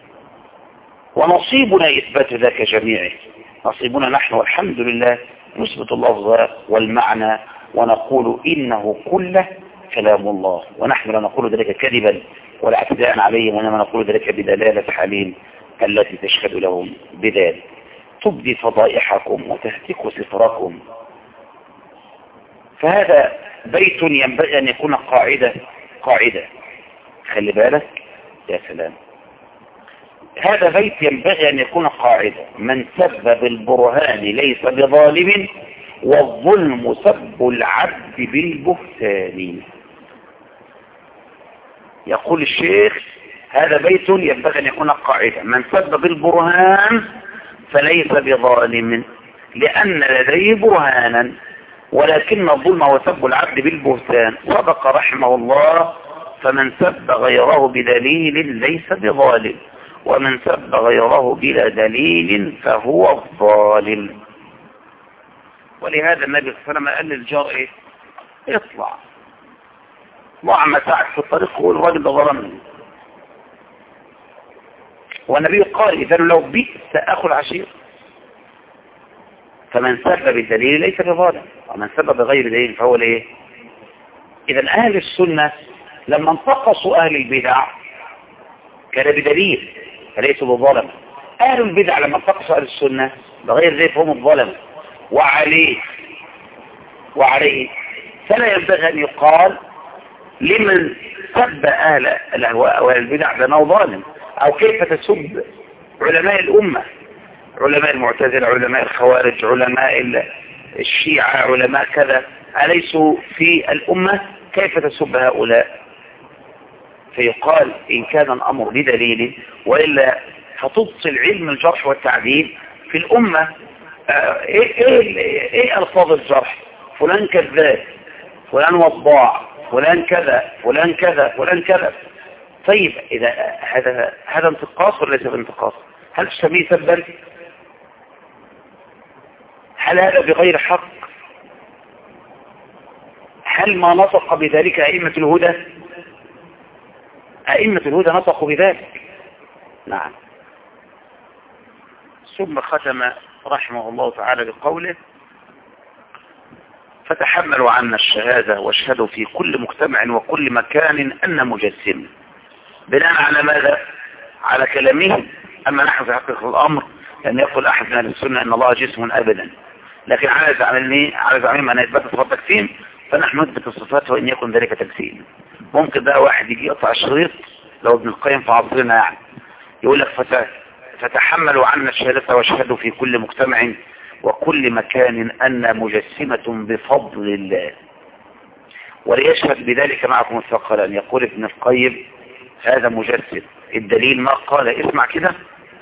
Speaker 1: ونصيبنا إثبات ذاك جميعه. نصيبنا نحن والحمد لله نثبت اللفظ والمعنى ونقول إنه كله كلام الله، ونحن لا نقول ذلك كذبا ولا اعتداء عليهم، وإنما نقول ذلك بدلالة حالهم التي تشهد لهم بذلك. تبدي فضائحكم وتهتك ستركم. فهذا بيت ينبغي أن يكون قاعدة قاعدة خلي بالك يا سلام. هذا بيت ينبغي أن يكون قاعدة: من سب بالبرهان ليس بظالم، والظلم سب العبد بالبهتان. يقول الشيخ هذا بيت ينبغي أن يكون قاعدة: من سب بالبرهان فليس بظالم لأن لديه برهانا، ولكن الظلم هو سب العبد بالبهتان. صدق رحمه الله: فمن سب غيره بدليل ليس بظالم، ومن سب غيره بلا دليل فهو الظالم. ولهذا النبي صلى الله عليه وسلم قال للجار ايه؟ اطلع ضع متاعك في الطريق وقول الراجل ده ظلمني. والنبي قال: اذا لو بئس اخو العشير. فمن سب بالدليل ليس بظالم، ومن سب بغير دليل فهو الايه؟ اذا اهل السنه لما انتقصوا اهل البدع كان بدليل فليسوا بظلم. اهل البدع لما انتقصوا اهل السنه بغير دليل فهم الظلم. وعليه وعليه فلا ينبغي ان يقال لمن سب اهل الاهواء واهل البدع بانه ظالم، او كيف تسب علماء الامه، علماء المعتزله، علماء الخوارج، علماء الشيعه، علماء كذا، أليسوا في الامه؟ كيف تسب هؤلاء؟ فيقال إن كان الأمر بدليل، وإلا فتبطل علم الجرح والتعديل في الأمة. آه إيه, إيه, إيه ألفاظ الجرح؟ فلان كذاب، فلان وضاع، فلان كذا، فلان كذا، فلان كذا. طيب إذا هذا هذا انتقاص ولا ليس انتقاص؟ هل تسميه سبا؟ هل هذا بغير حق؟ هل ما نطق بذلك أئمة الهدى؟ أئمة الهدى نطقوا بذلك. نعم. ثم ختم رحمه الله تعالى بقوله: فتحملوا عنا الشهادة واشهدوا في كل مجتمع وكل مكان أن مجسم. بناء على ماذا؟ على كلامه. أما نحن في حقيقة الأمر لأن يقول أحد من أهل السنة أن الله جسم أبدا، لكن على زعمني على زعمهم أن يثبت صفات تجسيم، فنحن نثبت الصفات وإن يكن ذلك تجسيم. ممكن بقى واحد يجي يقطع الشريط لو ابن القيم في عصرنا يعني يقول لك فتحملوا عنا الشهادة واشهدوا في كل مجتمع وكل مكان أن مجسمة بفضل الله، وليشهد بذلك معكم الثقلان. يقول ابن القيم هذا مجسم. الدليل ما قال؟ اسمع كده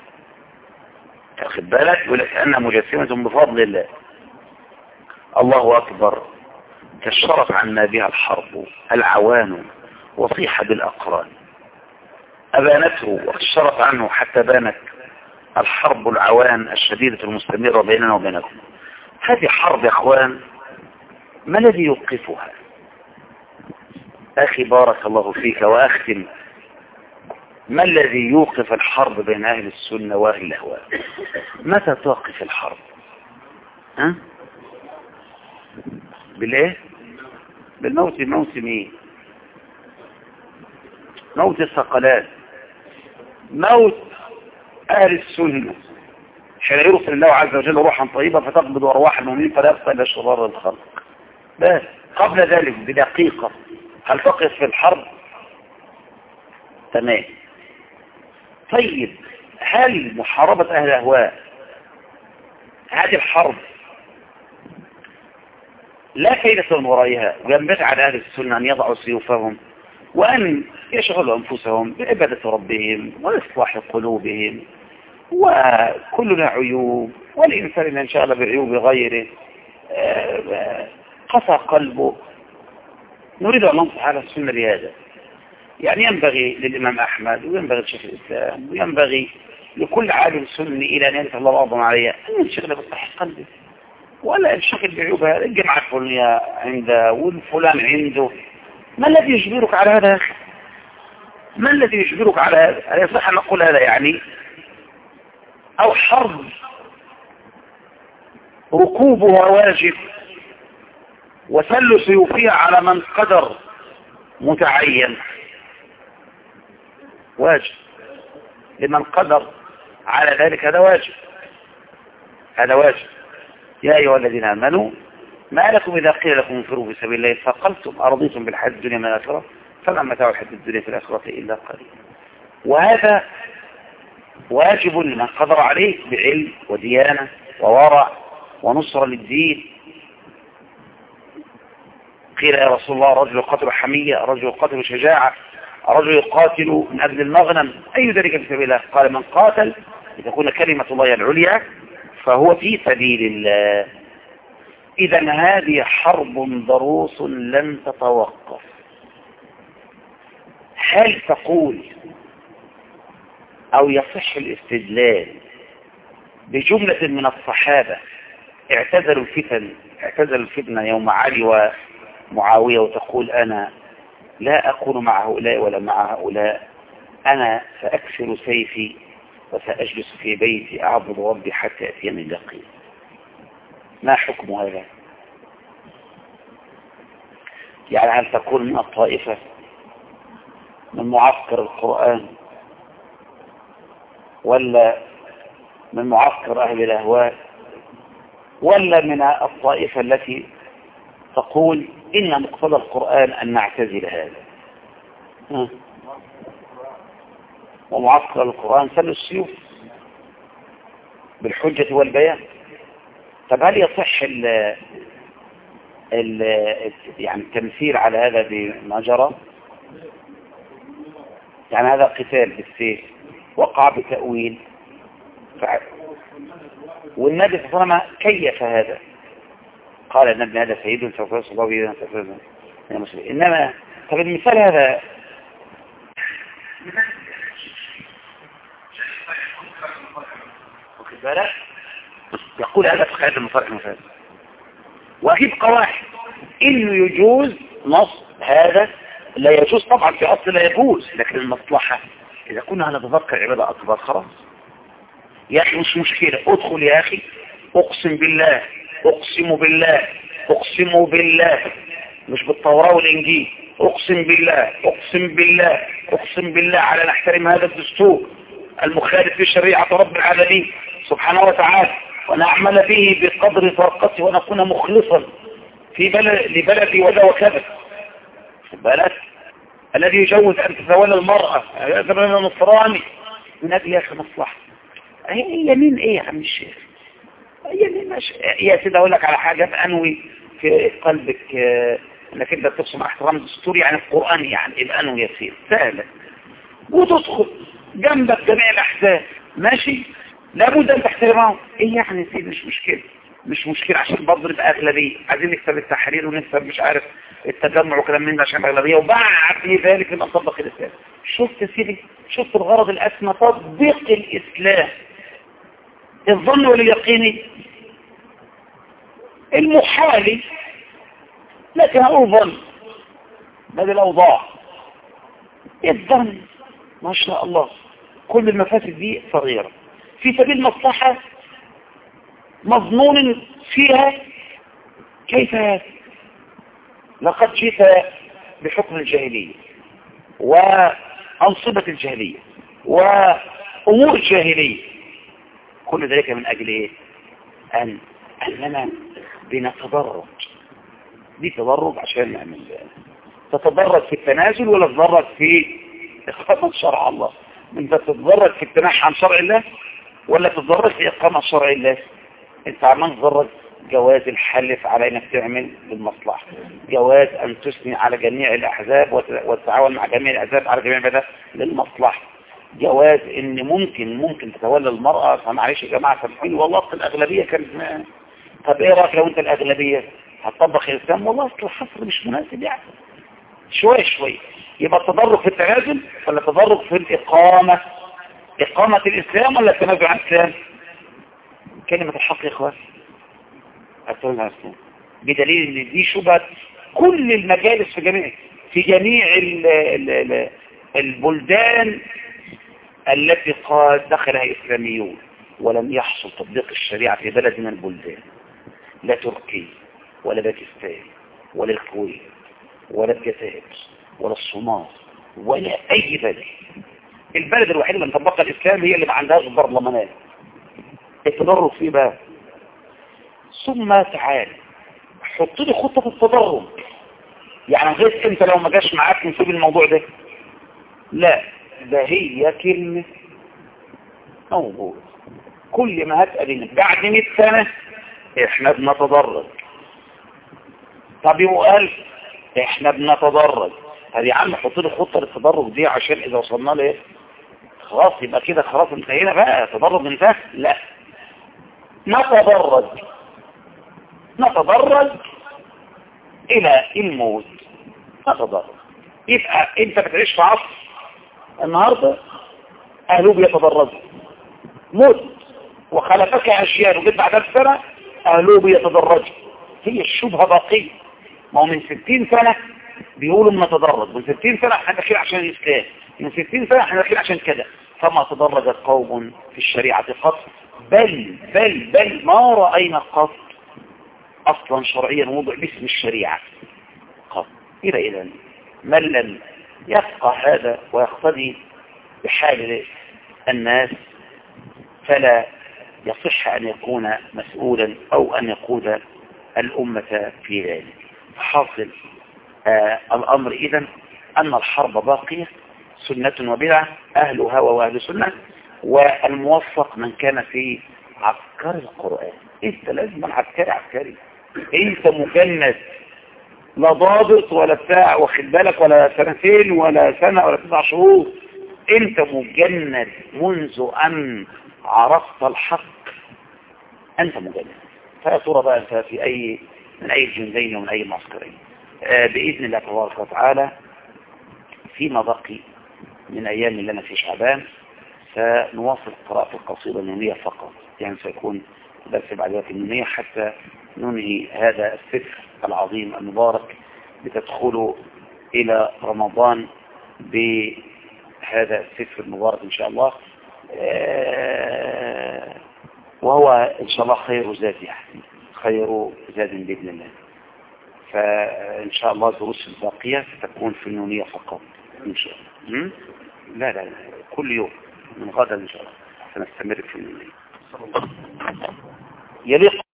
Speaker 1: واخد بالك، يقول لك أن مجسمة بفضل الله. الله أكبر. كالشرف عنا بها الحرب العوان وصيح بالأقران. أبانته وكالشرف عنه حتى بانت الحرب العوان الشديدة المستمرة بيننا وبينكم. هذه حرب يا أخوان، ما الذي يوقفها؟ أخي بارك الله فيك وأختم، ما الذي يوقف الحرب بين أهل السنة وأهل الأهواء؟ متى توقف الحرب؟ ها؟ بالإيه؟ بالموت. موت مين؟ موت الثقلان، موت أهل السنة، حين يرسل الله عز وجل روحا طيبة فتقبض أرواح المؤمنين فلا يبقى إلا شرار الخلق. بس قبل ذلك بدقيقة هل تقف في الحرب؟ تمام. طيب هل محاربة أهل الأهواء هذه الحرب لا فائدة من ورائها، وينبغي على أهل السنة أن يضعوا سيوفهم وأن يشغلوا أنفسهم بعبادة ربهم وإصلاح قلوبهم وكلنا عيوب، والإنسان إن انشغل بعيوب غيره قسى قلبه. نريد أن ننصح على السنة بهذا. يعني ينبغي للإمام أحمد وينبغي لشيخ الإسلام وينبغي لكل عالم سني إلى أن يلف الله بعضهم عليه أن ينشغل بصحة قلبه ولا ينشغل بعيوبها. الجماعة الفلانية عنده والفلان عنده. ما الذي يجبرك على هذا يا أخي؟ ما الذي يجبرك على هذا؟ هل يصح أن نقول هذا يعني؟ أو حرب ركوبها واجب وسل سيوفها على من قدر متعين؟ واجب لمن قدر على ذلك، هذا واجب، هذا واجب. يا أيها الذين آمنوا ما لكم إذا قيل لكم انفروا في سبيل الله ثقلتم أرضيتم بالحياة الدنيا من الآخرة فما متاع الحياة الدنيا في الآخرة إلا قليل. وهذا واجب لمن قدر عليه بعلم وديانة وورع ونصر للدين. قيل يا رسول الله رجل يقاتل حمية، رجل يقاتل شجاعة، رجل يقاتل من أجل المغنم، أي ذلك في سبيل الله؟ قال من قاتل لتكون كلمة الله العليا فهو في سبيل الله. إذا هذه حرب ضروس لن تتوقف. هل تقول أو يصح الاستدلال بجملة من الصحابة اعتزلوا الفتن اعتزلوا الفتنة يوم علي ومعاوية وتقول أنا لا أكون مع هؤلاء ولا مع هؤلاء، أنا سأكسر سيفي وسأجلس في بيتي أعبد ربي حتى يأتيني اليقين؟ ما حكم هذا؟ يعني هل تكون من الطائفة من معسكر القرآن ولا من معسكر أهل الأهواء ولا من الطائفة التي تقول إن مقتضى القرآن أن نعتزل هذا؟ ها؟ ومعسكر القرآن سل السيوف بالحجة والبيان. طب هل يصح ال ال يعني التمثيل على هذا بما جرى؟ يعني هذا قتال بالسيف وقع بتأويل فعل. والنبي صلى الله عليه وسلم كيف هذا؟ قال النبي هذا سيد سوف يصل الله به من المسلمين. إنما طب المثال هذا بالك يقول هذا في خيال المصالح المفاسد. وأكيد قواعد إنه يجوز نص هذا لا يجوز طبعا في أصل لا يجوز، لكن المصلحة إذا كنا هنتذكر عبادة أكبر خلاص يا أخي مش مشكلة. ادخل يا أخي أقسم بالله أقسم بالله أقسم بالله مش بالتوراة والإنجيل، أقسم بالله أقسم بالله أقسم بالله على نحترم هذا الدستور المخالف لشريعة رب العالمين سبحانه وتعالى ونعمل به بقدر طاقته ونكون مخلصا في بلد لبلدي وذا وكذا. البلد الذي يجوز أن تتولى المرأة هذا من النصراني من أجل يا أخي مصلحة. هي يمين إيه يا عم الشيخ؟ يمين ماشي يا سيدي. أقول لك على حاجة أنوي في قلبك أنك أنت تقسم احترام الدستور يعني القرآن يعني الأنوي يسير سهلة وتدخل جنبك جميع الأحزاب ماشي لابد أن تحترمهم. إيه يعني يا سيدي؟ مش مشكلة مش مشكلة عشان برضه نبقى أغلبية. عايزين نكسب التحرير ونكسب مش عارف التجمع وكلام من ده عشان أغلبية وبعد ذلك نبقى نطبق الإسلام. شفت يا سيدي؟ شفت الغرض الأسمى تطبيق الإسلام. الظن واليقين المحالي لكن أقول ظن هذه الأوضاع. الظن ما شاء الله كل المفاسد دي صغيرة في سبيل مصلحة مظنون فيها. كيف هذا؟ لقد جئت بحكم الجاهلية وأنصبة الجاهلية وأمور الجاهلية كل ذلك من أجل إيه؟ أن أننا بنتدرج دي تدرج عشان نعمل تتدرج في التنازل ولا تتدرج في إقامة شرع الله؟ أنت تتدرج في التناحي عن شرع الله ولا تتدرج في إقامة شرع الله؟ أنت عمال تتدرج جواز الحلف على أنك تعمل للمصلحة، جواز أن تثني على جميع الأحزاب وتتعاون مع جميع الأحزاب على جميع البلاد للمصلحة، جواز ان ممكن ممكن تتولى المرأة. فمعلش يا جماعة سامحوني والله اصل الاغلبية كانت ما... طب ايه رأيك لو انت الاغلبية هتطبق الاسلام؟ والله اصل الحصر مش مناسب يعني شوية شوية. يبقى التدرج في التنازل ولا التدرج في الاقامة؟ اقامة الاسلام ولا التنازل عن الاسلام؟ كلمة الحق يا اخوان التنازل عن الاسلام، بدليل ان دي شبهة كل المجالس في جميع في جميع ال ال ال البلدان التي قد دخلها إسلاميون ولم يحصل تطبيق الشريعة في بلد من البلدان، لا تركيا ولا باكستان ولا الكويت ولا الجزائر ولا الصومال ولا أي بلد. البلد الوحيدة اللي طبقها الإسلام هي اللي ما عندهاش برلمانات. التدرج فيه بقى. ثم تعالى حط لي خطة التدرج، يعني غير انت لو ما جاش معاك نسيب الموضوع ده. لا، ده هي كلمة موجود. كل ما هتقابلنا بعد مئة سنة احنا بنتدرج. طب يقول احنا بنتدرج، طب يا عم حط لي خطة للتدرج دي عشان اذا وصلنا له خلاص يبقى كده خلاص انتهينا بقى تدرج انتهى. لا، نتدرج نتدرج الى الموت. نتدرج يبقى انت بتعيش في عصر النهاردة اهله بيتدرجوا، موت وخلفك اشياء وجيت بعد سنة اهله بيتدرجوا. هي الشبهة باقية. ما هو من ستين سنة بيقولوا بنتدرج، من ستين سنة احنا داخلين عشان الاسلام، من ستين سنة احنا داخلين عشان كده. فما تدرج قوم في الشريعة قط، بل بل بل ما رأينا قط اصلا شرعيا وضع باسم الشريعة قط. الى اذن من لم يفقه هذا ويقتدي بحال الناس فلا يصح أن يكون مسؤولا أو أن يقود الأمة في ذلك. حاصل آه الأمر إذن أن الحرب باقية، سنة وبدعة، أهل هوى وأهل سنة، والموفق من كان في عسكر القرآن. أنت لازم عسكري عسكري، أنت مجند لا ضابط ولا بتاع واخد بالك ولا سنتين ولا سنة ولا تسع شهور. انت مجند منذ ان عرفت الحق، انت مجند. فيا ترى بقى انت في اي من اي الجندين ومن اي معسكرين. آه باذن الله تبارك وتعالى فيما بقي من ايام لنا في شعبان سنواصل قراءة القصيدة النونية فقط، يعني سيكون درس بعد ذلك النونية حتى ننهي هذا السفر العظيم المبارك لتدخلوا إلى رمضان بهذا السفر المبارك إن شاء الله. وهو إن شاء الله خير زاد، يعني خير زاد بإذن الله. فإن شاء الله دروس الباقية ستكون في النونية فقط إن شاء الله. لا لا لا كل يوم من غدا إن شاء الله سنستمر في النونية. يليق